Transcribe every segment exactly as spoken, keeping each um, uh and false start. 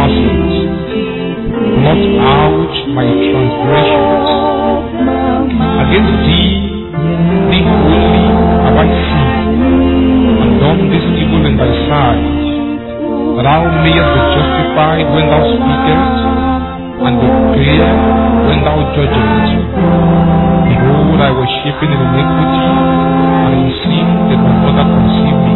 sins. Blot out my transgressions. Against thee, thee only have I sinned, and done this evil in thy sight, that thou mayest be justified when thou speakest, and be clear when thou judgest. Behold, I was shapen in iniquity, and in sin did my mother conceive me.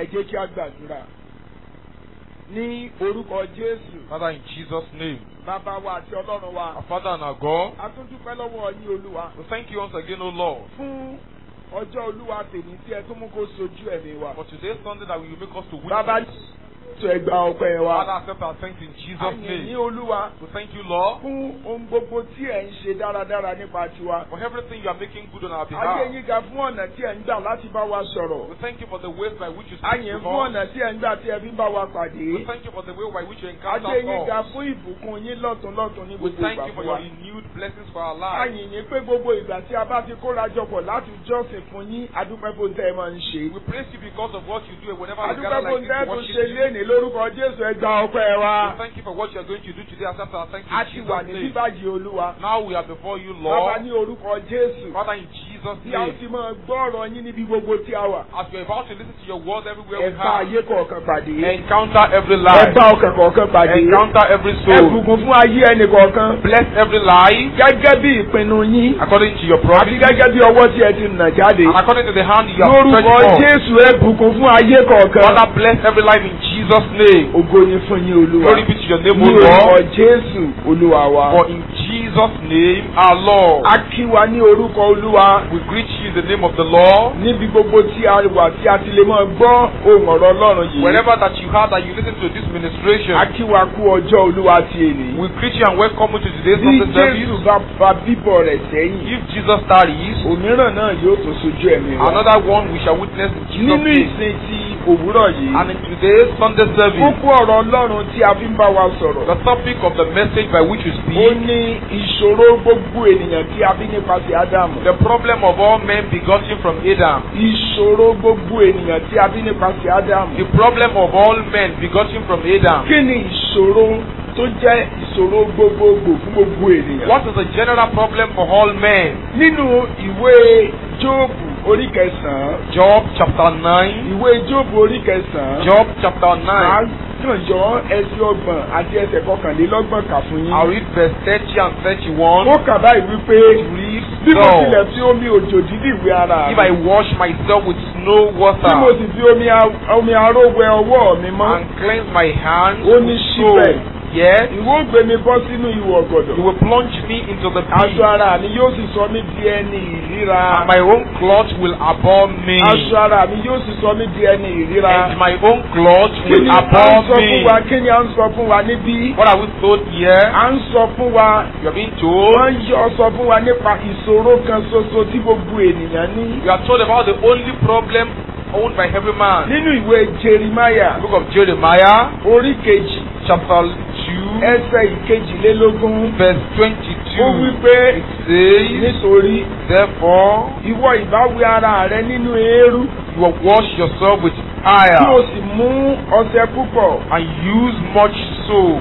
ẹ jẹ́ kí a gbàdúrà. Ní orúkọ Jésù. Father, in Jesus' name. Bàbá wa àti Ọlọ́run wa. Our Father and our God. A tún dúpẹ́ lọ́wọ́ yín Olúwa. We thank you once again, O Lord. Fún ọjọ́ Olúwa tèmi tí ẹ tún mú kó sojú ẹ̀mí wa. For today's Sunday that will make us to witness. Bàbá tó ẹ gba ọpẹ́ wa. Father, accept our thanks in Jesus' Àyìn ní name. Olúwa. We thank you, Lord, Fún ohun gbogbo tí ẹ ń ṣe dáradára nípa tiwa. for everything you are making good on our Ayé behalf. yín ga fún ọ̀nà tí ẹ ń gbà láti bá wa sọ̀rọ̀. We thank you for the ways by which you speak Ayìn to fún us. ọ̀nà tí ẹ ń gbà tí ẹ fi ń bá wa We pàdé. thank you for the way by which you encounter Ayé yín ga us. fún ìbùkún yín lọ́tún lọ́tún ní We gbogbo thank ìgbà you for fún your wa. renewed blessings for our lives. Ayìn yín pé gbogbo ìgbà tí a bá ti kóra jọpọ̀ láti jọ́sìn fún yín, adúpẹ́ bó ń tẹ́ ẹ máa ń ṣe. We praise you because of what you do and whenever we Adúpẹ́ gather bó like ń this tẹ́ to tó worship ṣe you. léèní lórúkọ Jésù ẹ gba ọpẹ́ wa. We thank you for what you are going to do today. Accept our thanks A in ti wà Jesus' ní name. bíbájì Olúwa. Now we are before you, Bàbá Lord. ní orúkọ Jésù. Father, in Jesus' Bí a ó name. ti máa gbọ́ ọ̀rọ̀ yín níbi gbogbo tí a wà. As we are about to listen to your word everywhere Ẹ we bá have, ayé kọ̀ọ̀kan pàdé. encounter every Ẹ life, bá ọkàn kọ̀ọ̀kan pàdé. encounter every Ẹ soul, bùkún fún ayé ẹnì kọ̀ọ̀kan. bless every life Gẹ́gẹ́ bí ìpinnu yín. according to your Àti promise gẹ́gẹ́ bí ọwọ́ tí ẹ ti nà jáde. and according to the hand you have Lórúkọ stretched forth. Jésù ẹ bùkún fún ayé kọ̀ọ̀kan. Father, bless every life in Jesus' name. Ògo ni fún yín Olúwa. Glory be to your name, Ní O orúkọ Lord. Jésù Olúwa wa. For in Jesus' name, our Lord, A kí wa ní orúkọ Olúwa. we greet you in the name of the Lord. Níbi gbogbo tí a wà tí a ti lè máa gbọ́ ohùn ọ̀rọ̀ Ọlọ́run yìí. Wherever that you are, that you listen to this ministration, A kí wa kú ọjọ́ Olúwa ti èní. we greet you and welcome you to today's Bí Sunday service. Jésù bá fa bíbọ̀ rẹ̀ sẹ́yìn, If Jesus tarries, òmíràn náà yóò tó sojú ẹ̀mí wa. another one we shall witness in Jesus' Nínú name. ìsìn ti òwúrọ̀ yìí, And in today's Sunday service, kókó ọ̀rọ̀ Ọlọ́run tí a fi ń bá wa sọ̀rọ̀. the topic of the message by which we Ó speak, ní ìṣòro gbogbo ènìyàn tí a bí nípasẹ̀ Ádámù. the problem of all men begotten from Adam. Ìṣòro gbogbo ènìyàn tí a bí nípasẹ̀ Ádámù. The problem of all men begotten from Adam. Kí ni ìṣòro tó jẹ́ ìṣòro gbogbogbò fún gbogbo ènìyàn? What is the general problem for all men? Nínú ìwé Jóòbù orí kẹsàn-án, Job chapter nine. ìwé Jóòbù orí kẹsàn-án, Job chapter máa nine. kàn yọ ẹsẹ̀ ọgbọ̀n àti ẹsẹ̀ kọkànlélọ́gbọ̀n kà fún yín. I'll read verse thirty and thirty-one. Ó kà báyìí wípé Read bí mo thou. tilẹ̀ fi omi òjò dídì wẹ ara If I mi, wash myself with snow tí mo water sì fi omi a- omi aró wẹ ọwọ́ mi mọ́, and cleanse my hands ó ní with síbẹ̀. soap, yet Ìwọ ó gbé mi bọ́ sínú ìwọ̀ ọ̀gọ̀dọ̀. you will plunge me into the Aṣọ pit, ara mi yóò sì sọ mí di ẹni ìríra. and my own cloth will abhor me, Aṣọ ara mi yóò sì sọ mí di ẹni ìríra. and my own cloth Kí will ni à ń abhor sọ fún me. wa? Kí ni à ń sọ fún wa níbí? What are we told here? À ń sọ fún wa. You are being told. Wọ́n yọ sọ fún wa nípa ìṣòro kan ṣoṣo tí gbogbo ènìyàn ní. You are told about the only problem owned by every man. Nínú ìwé Jeremáyà The book of Jeremiah, orí kejì chapter two, ẹsẹ̀ ìkejìlélógún. verse Ó wí twenty-two. pé It says, nítorí therefore, ìwọ ìbá wẹ ara rẹ nínú eérú you will wash yourself with tí o fire sì mú ọṣẹ púpọ̀. and use much soap.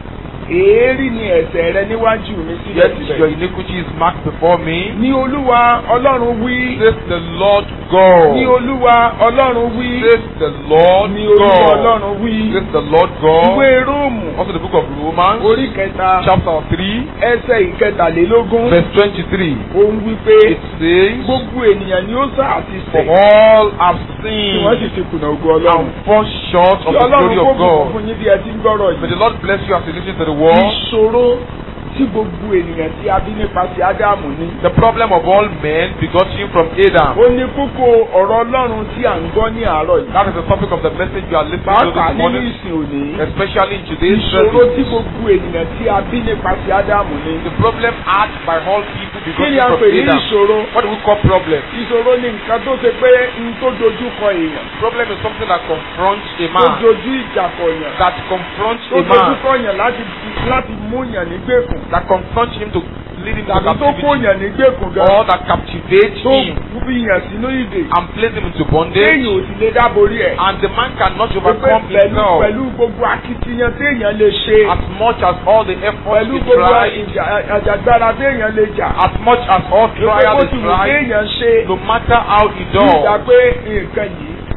Èérí ni ẹ̀ṣẹ̀ rẹ níwájú mi Yet your síbẹ̀síbẹ̀. iniquity is marked before me. Ní Olúwa Ọlọ́run wí. Says the Lord Ní God. Olúwa Ọlọ́run wí. Says the Lord Ní Olúwa God. Ọlọ́run wí. Says the Lord God. Ìwé Róòmù Also the book of Romans, orí kẹta chapter three, ẹsẹ̀ ìkẹtàlélógún. verse twenty-three. Òun wí pé It says, gbogbo ènìyàn ni ó sá àti for ṣẹ̀ all have tí wọ́n sì sinned ti kùnà ògo Ọlọ́run. and fall short of Kí the glory Ọlọ́run kó of bùkún God. fún yín bí ẹ ti ń gbọ́rọ̀ May the yìí. Lord bless you as you listen to the word. Ìṣòro tí gbogbo ènìyàn tí a bí nípasẹ̀ Ádámù ní. The problem of all men begotten from Adam. Ó ní kókó ọ̀rọ̀ Ọlọ́run tí à ń gbọ́ ní àárọ̀ yìí. That is the topic of the message you are listening to Pàápàá this nínú morning, ìsìn òní. especially in today's Ìṣòro service. tí gbogbo ènìyàn tí a bí nípasẹ̀ Ádámù ní. The problem asked by all people Kí begotten ni a from pè ní Adam. ìṣòro? What do we call problem? Ìṣòro ni nǹkan tó ṣe pé n tó dojú kọ èèyàn. Problem is something that confronts a Tó man. dojú ìjà kọ èèyàn. That confronts Tó a dojú man. kọ èèyàn láti láti mú èèyàn nígbèkùn. That confronts him to lead him to Tàbí tó kó captivity. èèyàn nígbèkùn gan. Or that captivates Tó him fi èèyàn sínú ìdè. and place him into Téèyàn bondage. ò sì lè dáborí ẹ̀. And the man cannot Pé overcome pẹ̀lú himself. pẹ̀lú gbogbo akitiyan téèyàn lè ṣe. As much as all the efforts Pẹ̀lú he gbogbo tried, ìjà- àjàgbára téèyàn lè jà. as much as all Pé trials bó he ti wù tried, téèyàn ṣe. no matter how he Ìjà does, pé nǹkan yìí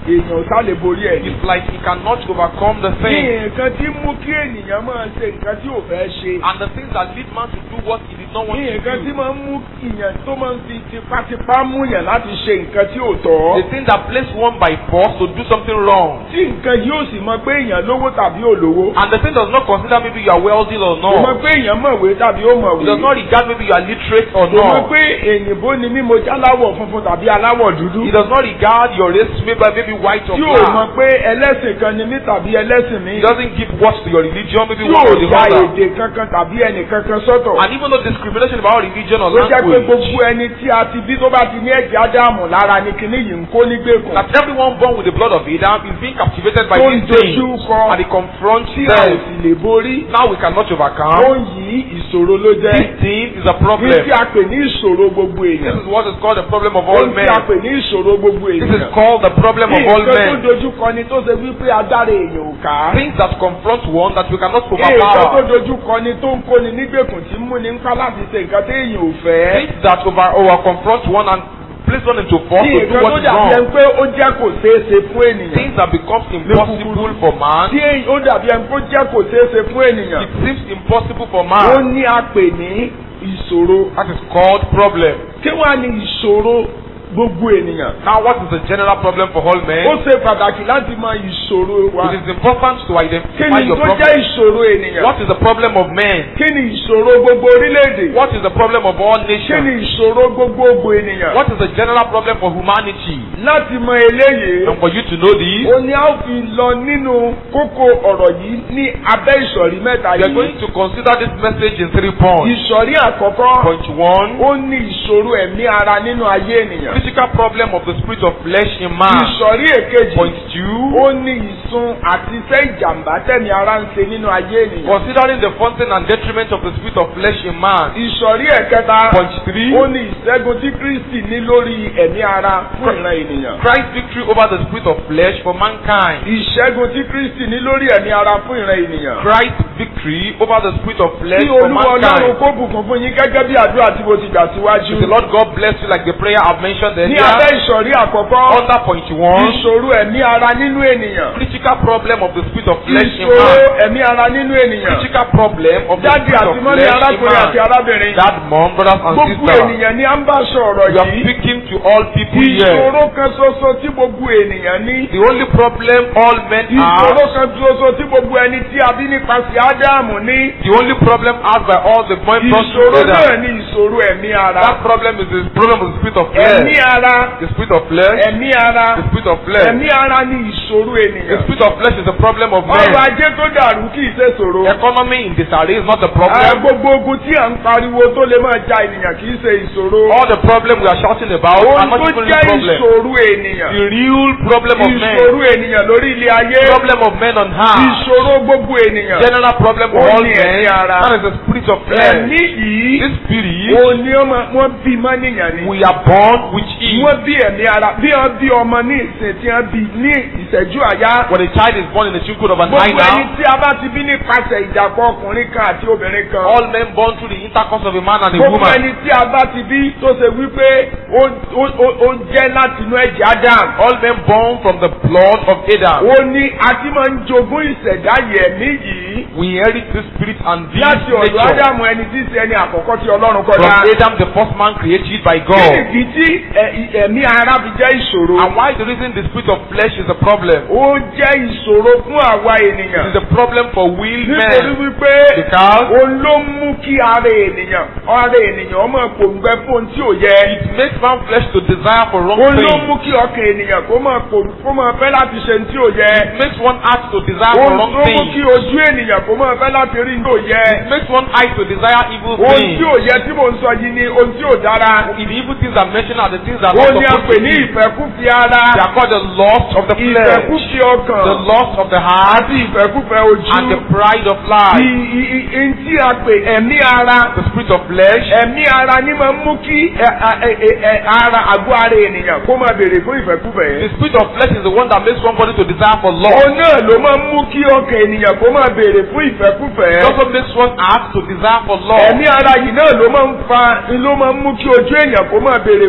èèyàn ò sá lè borí ẹ̀. It's like he cannot overcome the thing. ní nǹkan tí mú kí ènìyàn máa ṣe nǹkan tí ò fẹ́ ṣe. And the things that lead man to do what he did not want ní to nǹkan tí do. máa ń mú ìyàn tó máa ń fi tipátipá mú yàn láti ṣe nǹkan tí ò tọ́. The thing that place one by force to do something wrong. tí nǹkan yóò sì mọ pé èèyàn lówó tàbí ò lówó. And the thing does not consider maybe you are wealthy or kò mọ not. pé èèyàn mọ̀wé tàbí ó mọ̀wé. It does not regard maybe you are literate or kò mọ not. pé èyìnbó ni mí mo jáláwọ̀ funfun tàbí aláwọ̀ dúdú. It does not regard your race maybe maybe white or tí ò mọ black. pé ẹlẹ́sìn kan ni mí tàbí ẹlẹ́sìn mi. It doesn't give watch to your religion maybe tí one ò or the ya other. èdè kankan tàbí ẹnì kankan sọ́tọ̀. And even though discrimination about religion or ló jẹ́ pé language. gbogbo ẹni tí a ti bí tó bá ti ní ẹ̀jẹ̀ ádámù lára ni kinní yìí ń kó nígbèkùn. That everyone born with the blood of Adam is being captivated by tó ń these things. dojú kọ And he confronts tí a ò them. sì lè borí. Now we cannot ó overcome. ń yí ìṣòro ló jẹ́. This thing is a ní problem. tí a pè ní ìṣòro gbogbo This èèyàn. is what is called the problem of ó all ń tí a men. pè ní ìṣòro gbogbo This is èèyàn. called the problem of all nǹkan tó men. dojú kọ ni tó ṣe wípé agbára èèyàn ò ká. Things that confront one that we cannot nǹkan tó overpower. dojú kọ ni tó ń kóni nígbèkùn tí ń múni ń ká láti ṣe nǹkan tí èèyàn ò fẹ́. Things that over over confront one and place one into force ní to do nǹkan tó what is dàbí ẹni wrong. pé ó jẹ́ kò ṣeé ṣe fún ènìyàn. Things that becomes impossible for man. tí èyí ó dàbí ẹni pé ó jẹ́ kò ṣeé ṣe fún ènìyàn. It seems impossible for ó man. ní a pè ní ìṣòro. That is called problem. kí wàá ní ìṣòro gbogbo ènìyàn. Now what is the general problem for all ó men? ṣe pàtàkì láti mọ ìṣòro wa. It is important to kí identify ni your tó jẹ́ problem. ìṣòro ènìyàn. What is the problem of men? kí ni ìṣòro gbogbo orílẹ̀-èdè. What is the problem of all kí ni nations? ìṣòro gbogbogbò ènìyàn. What is the general problem for humanity? láti mọ eléyìí. And for you to know this, ó ní a ó fi lọ nínú kókó ọ̀rọ̀ yìí ní abẹ́ ìsọ̀rí mẹ́ta we are yìí. going to consider this message in three points. ìsọ̀rí àkọ́kọ́. Point one, ó ní ìṣòro ẹ̀mí ara nínú ayé ènìyàn. physical problem of the spirit of flesh in man. ìsọ̀rí èkejì. Point two, ó ní ìsun àti iṣẹ́ ìjàmbá tẹ̀mí ara ń ṣe nínú ayé ènìyàn. considering the fountain and detriment of the spirit of flesh in man. ìsọ̀rí ẹ̀kẹta. Point three, ó ní ìṣẹ́gun tí Kristi ní lórí ẹ̀mí ara fún ìran ènìyàn. Christ's victory over the spirit of flesh for mankind. ìṣẹ́gun tí Kristi ní lórí ẹ̀mí ara fún ìran ènìyàn. Christ's victory over the spirit of flesh Kí for Olúwa Ọlọ́run mankind. kó bùkún fún yín gẹ́gẹ́ bí àdúrà tí mo ti gbà síwájú. May the Lord God bless you like the prayer I've mentioned Ní earlier. abẹ́ ìsọ̀rí àkọ́kọ́. Under point one, ìṣòro ẹ̀mí ara nínú ènìyàn. critical problem of the spirit of flesh in ìṣòro man. ẹ̀mí ara nínú ènìyàn. Critical problem of the Dádì spirit àti of mọ́mí flesh in arákùnrin àti man. arábìnrin. Dad, mom, brothers and Gbogbo sisters. ènìyàn ni à ń bá sọ̀rọ̀ You are yìí. speaking to all people here. Ìṣòro kan ṣoṣo tí gbogbo ènìyàn ní. The only problem all men Ìṣòro have, kan ṣoṣo tí gbogbo ẹni tí a bí nípasẹ̀ Ádámù ní. the only problem asked by all the men brought Ìṣòro náà together. ni ìṣòro ẹ̀mí ara. That problem is the problem of the spirit of Ẹ̀mí flesh. ara. The spirit of flesh. Ẹ̀mí ara. The spirit of flesh. Ẹ̀mí ara ni ìṣòro The ènìyàn. spirit of flesh is the problem of Ọrọ̀ men. ajé tó dàrú kì í ṣe ṣòro. Economy in disarray is not the Àwọn problem. gbogbo ogun tí à ń pariwo tó lè máa ja ènìyàn kì í ṣe ìṣòro. All the problem we are shouting about are Ohun not tó even the jẹ́ problem. ìṣòro ènìyàn. The real problem of men. Ìṣòro ènìyàn lórí ilé ayé. Problem of men on earth. Ìṣòro gbogbo ènìyàn. General problem of Ó all ní men. ẹ̀mí ara. That is the spirit of flesh. Ẹ̀mí yìí. This spirit, Ó ní ọmọ wọ́n bí mọ́nìyàn ni. we are born with it. Wọ́n bí ẹ̀mí ara. Bí wọ́n bí ọmọ ní ìsìn tí wọ́n bí ní ìṣẹ́jú àyá. When a child is born in the twinkle of an eye Gbogbo ẹni now, tí a bá ti bí nípasẹ̀ ìdàpọ̀ ọkùnrin kan àti obìnrin kan. all men born through the intercourse of a man and a Gbogbo woman. ẹni tí a bá ti bí tó ṣe wípé ó ó- ó- ó jẹ́ láti inú ẹ̀jẹ̀ Adam. All men born from the blood of Adam. Ó ní a ti máa ń jogún ìṣẹ̀dá yẹ̀mí yìí. We inherit this spirit and this Láti ọ̀dọ̀ nature Ádámù ẹni tí í ṣe ẹni àkọ́kọ́ tí Ọlọ́run kọ́ from dá. Adam, the first man created by Kí God. nìdí tí ẹ- ì- ẹ̀mí ara fi jẹ́ ìṣòro? And why the reason the spirit of flesh is a problem? Ó jẹ́ ìṣòro fún àwa It ènìyàn. is a problem for we Nítorí men. wípé Because òun ló mú kí ara ènìyàn ara ènìyàn ọmọ pòǹgbẹ fún ohun tí ò yẹ. it makes man flesh to desire for wrong Òun ló things. mú kí ọkàn ènìyàn kó máa pò- kó máa fẹ́ láti ṣe ohun tí ò yẹ. It makes one heart to desire for Òun wrong ló mú kí things. ojú ènìyàn kó máa fẹ́ láti rí ohun tí ò yẹ. It makes one eye to desire evil Ohun things. tí ò yẹ tí mò ń sọ yìí ni ohun tí ò dára. The evil things that mentioned are the things that are Ó not ní a supposed pè to ní be. ìfẹ́kúfẹ̀ẹ́ ara, They are called the lust of the flesh, ìfẹ́kúfẹ̀ẹ́ ọkàn, the lust of the heart, àti ìfẹ́kúfẹ̀ẹ́ ojú. and the pride of life. Ì- ì- ì- Ohun tí a pè ẹ̀mí ara. The spirit of flesh. Ẹ̀mí ara ní máa ń mú kí ẹ- ẹ- ẹ- ẹ- ara àgọ́ ara ènìyàn kó máa béèrè fún The ìfẹ́kúfẹ̀ẹ́. spirit of flesh is the one that makes somebody to desire for Òun love. náà ló máa ń mú kí ọkàn ènìyàn kó máa béèrè fún It ìfẹ́kúfẹ̀ẹ́. also makes one heart to desire for love. Ẹ̀mí ara yìí náà ló máa ń fa ló máa ń mú kí ojú èèyàn kó máa béèrè fún ìfẹ́kúfẹ̀ẹ́.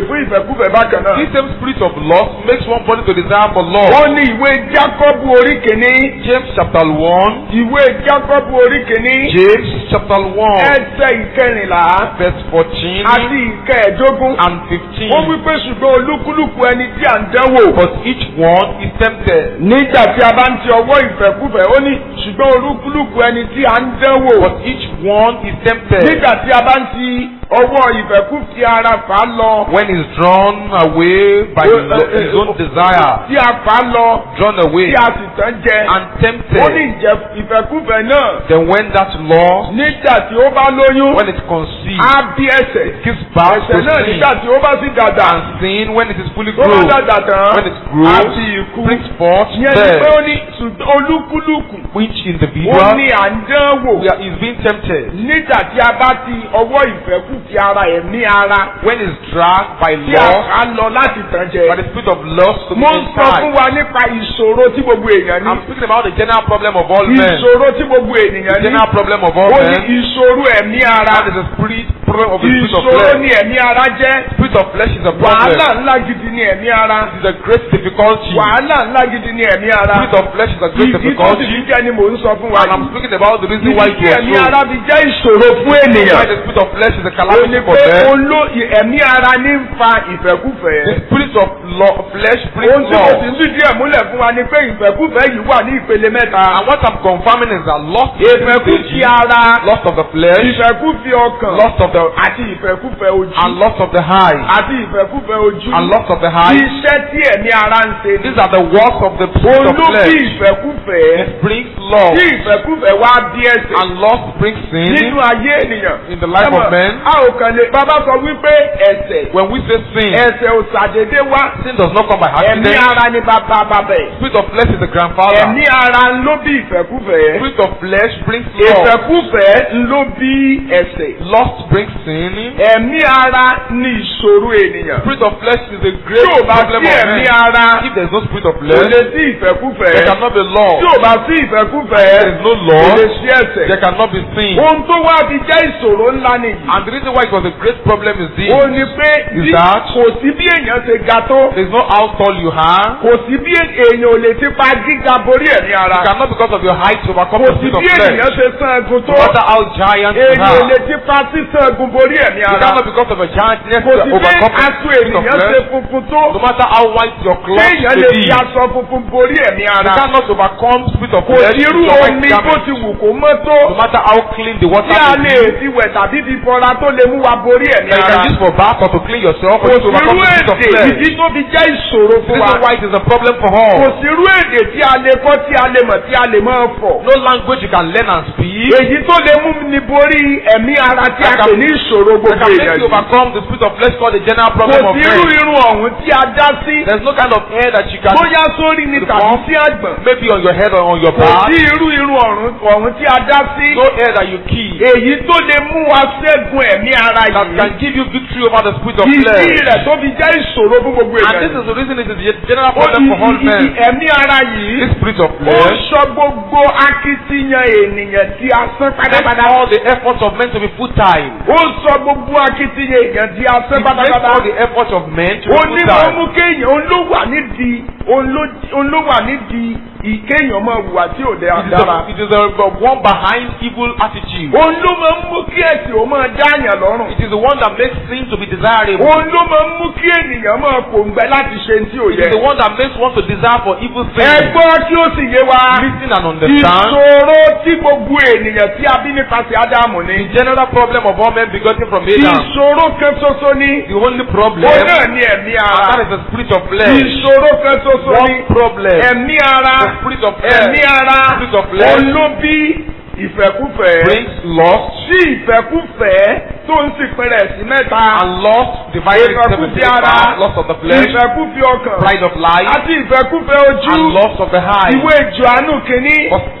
ìfẹ́kúfẹ̀ẹ́ bákan náà. This same spirit of lust makes one body to desire for ó lust. ní ìwé Jákọ́bù orí kìíní. James chapter one. ìwé Jákọ́bù orí kìíní. James chapter one. ẹsẹ̀ ìkẹrìnlá. Verse fourteen àti ìkẹẹ̀dógún. and fifteen. ó wí pé ṣùgbọ́n olúkúlùkù ẹni tí à ń dánwò. But each one is tempted. nígbà tí a bá ń ti ọwọ́ ìfẹ́kúfẹ̀ẹ́ ó ní ṣùgbọ́n olúkúlùkù ẹni tí à ń dánwò. But each one is tempted. nígbà tí a bá ń ti ọwọ́ ìfẹ́kúfẹ̀ẹ́ ara fà á lọ. When he's drawn away by his, lo- his own desire, tí a fà á lọ. drawn away tí a sì tán jẹ. and ó ní tempted, ìjẹ ìfẹ́kúfẹ̀ẹ́ náà. then when that lust, nígbà tí ó bá lóyún. when it conceives, á bí ẹ̀ṣẹ̀. gives birth to ẹ̀ṣẹ̀ náà sin, nígbà tí ó bá sì dàgbà. and sin when it is fully tó bá grown, dàgbà tán. when it grows, àti ikú. brings forth ìyẹn ni pé death, ó ní ṣùgbọ́n olúkúlùkù. which ó individual ní à ń dánwò. we are, is being tempted. nígbà tí a bá ti ọwọ́ ìfẹ́kúfẹ̀ẹ́ ara ẹ̀mí ara. When is dragged by tí a lust, fà á lọ láti tán jẹ. by the spirit of lust to be mo ń sọ fún inside. wa nípa ìṣòro tí gbogbo èèyàn ní. I'm speaking about the general problem of all men. ìṣòro tí gbogbo The ènìyàn ní. general problem of all ó ní men. ìṣòro ẹ̀mí ara. That is a spirit problem of the spirit of ìṣòro flesh. ni ẹ̀mí ara jẹ́. Spirit of flesh is a wàhálà problem. ńlá gidi ni ẹ̀mí ara. It is a great difficulty. wàhálà ńlá gidi ni ẹ̀mí ara. Spirit of flesh is a great ìdí tó sì difficulty. fi jẹ́ ni mò ń sọ fún wa And I'm yìí. speaking about the reason why ìdí it tí was ẹ̀mí so. ara fi jẹ́ ìṣòro fún Why ènìyàn. the spirit of flesh is a ó calamity ní for pé them. oló ẹ̀mí ara ní ń fa The ìfẹ́kúfẹ̀ẹ́. spirit of lo- flesh brings ohun tí mo sì love. ń fìdí ẹ̀ múlẹ̀ fún wa ni pé ìfẹ́kúfẹ̀ẹ́ yìí wà ní ìpele mẹ́ta. And what I'm confirming is that lust of ìfẹ́kúfẹ̀ẹ́ ara. lust of the flesh, ìfẹ́kúfẹ̀ẹ́ ọkàn. lust of the àti ìfẹ́kúfẹ̀ẹ́ ojú. and lust of the eye, àti ìfẹ́kúfẹ̀ẹ́ ojú. and lust of the eye. iṣẹ́ tí ẹ̀mí ara ń ṣe ni. These are the works of the spirit of olú bí flesh. ìfẹ́kúfẹ̀ẹ́. It brings love, tí ìfẹ́kúfẹ̀ẹ́ wá bí ẹ̀ṣẹ̀. and lust brings sin. nínú ayé ènìyàn. In the life of Ẹ̀mọ̀, men. a ò kàn lè bàbá sọ wípé ẹ̀ṣẹ̀. When we say sin, ẹ̀ṣẹ̀ ò ṣàdédé wá. sin does not come by ẹ̀mí accident. ara ni bàbá bàbá ẹ̀. Spirit of flesh is the grandfather. ẹ̀mí ara ló bí ìfẹ́kúfẹ̀ẹ́. Spirit of flesh brings love. ìfẹ́kúfẹ̀ẹ́ ló bí ẹ̀ṣẹ̀. Lust brings sin. ẹ̀mí ara ni ìṣòro ènìyàn. Spirit of flesh is a tí great ò bá problem sí of ẹ̀mí men. ara If there is no spirit of kò flesh, lè sí there ìfẹ́kúfẹ̀ẹ́. cannot be love. tí ò bá sí ìfẹ́kúfẹ̀ẹ́ There is no kò law. lè sí ẹ̀ṣẹ̀. There cannot be sin. ohun tó wá fi jẹ́ ìṣòro ńlá nìyí. And the reason why it was a great problem is this. ó ní pé Is bí that- kò sí bí èèyàn ṣe ga tó. There is no how tall you are. kò sí bí èèyàn ò lè ti pa gíga borí ẹ̀mí ara. You cannot because of your height overcome kò the sí spirit of bí flesh. èèyàn ṣe sán egun tó. No matter how giant you èèyàn ò are. lè ti pa sísan egun borí ẹ̀mí You ara. cannot because of your giantness kò sí bí overcome the aṣọ spirit of ènìyàn ṣe flesh. funfun tó. No matter how white your cloth kéèyàn may lè be. fi aṣọ funfun borí ẹ̀mí You ara. cannot overcome spirit of kò flesh sí irú with your white omi bó garment. ti wù kó mọ́ tó. No matter how clean the water tí a may lè be. fi wẹ̀ tàbí fi fọra tó lè mú wa borí ẹ̀mí That you ara. can use for bath or to clean yourself or kò to sí irú overcome the spirit of èdè flesh. ìdí tó fi jẹ́ ìṣòro The fún wa. reason why it is a problem for kò all. sí irú èdè tí a lè kọ́ tí a lè mọ̀ tí a lè máa fọ̀. No language you can learn and speak. èyí tó lè mú ni borí ẹ̀mí ara tí a pè ní ìṣòro That gbogbo can make èèyàn you yìí. overcome the spirit of flesh called the general kò problem of sí irú men. irun ọ̀hún tí a dá sí. There's no kind of hair that you can bóyá sórí ni tàbí sí àgbọ̀n. maybe on your head or on your kò back. sí irú irun ọ̀hún ọ̀hún tí a dá sí. No hair that you keep èyí tó lè mú wa ṣẹ́gun ẹ̀mí ara that yìí. can give you victory over the spirit of ìdí flesh. rẹ̀ tó fi jẹ́ ìṣòro fún gbogbo And èèyàn this yìí. is the reason it is the general Ó problem ní for all ìdí men. ẹ̀mí ara yìí. This spirit of ó flesh sọ gbogbo akitiyan ènìyàn tí a sán makes pátápátá. all the efforts of men to be futile. ó sọ gbogbo akitiyan èèyàn tí a sán It makes pátápátá. all the efforts of men to be ó ní mo futile. mú kéèyàn òun ló wà nídìí òun ló- òun ló wà nídìí ìkéèyàn máa hùwà tí ò It is dára. the, it is the, the one behind evil attitude. òun ló máa ń mú kí ẹ̀sìn ó máa dáàyàn lọ́rùn. It is the one that makes sin to be desirable. òun ló máa ń mú kí ènìyàn máa kòǹgbẹ láti ṣe tí ò It is the yẹ. one that makes one to desire for evil ẹ things. gbọ́ kí ó sì yé wa. Listen and understand. ìṣòro tí gbogbo ènìyàn tí a bí nípasẹ̀ Ádámù The ni. general problem of all men begotten from Adam. ìṣòro kan ṣoṣo ni. The only problem, ó and náà ní ẹ̀mí that ara. is the spirit of flesh. ìṣòro kan ṣoṣo ni. One problem, ẹ̀mí ara. the spirit of flesh ẹ̀mí ara. spirit of flesh òun ló bí ìfẹ́kúfẹ̀ẹ́. brings lust, sí ìfẹ́kúfẹ̀ẹ́ tó ń sì pinrẹ̀ sí mẹ́ta. and lust divided into seven ìfẹ́kúfẹ̀ẹ́ ara. parts: lust of the flesh, ìfẹ́kúfẹ̀ẹ́ ọkàn. pride of life, àti ìfẹ́kúfẹ̀ẹ́ ojú. and lust of the eye. ìwé Jòhánù kìíní. First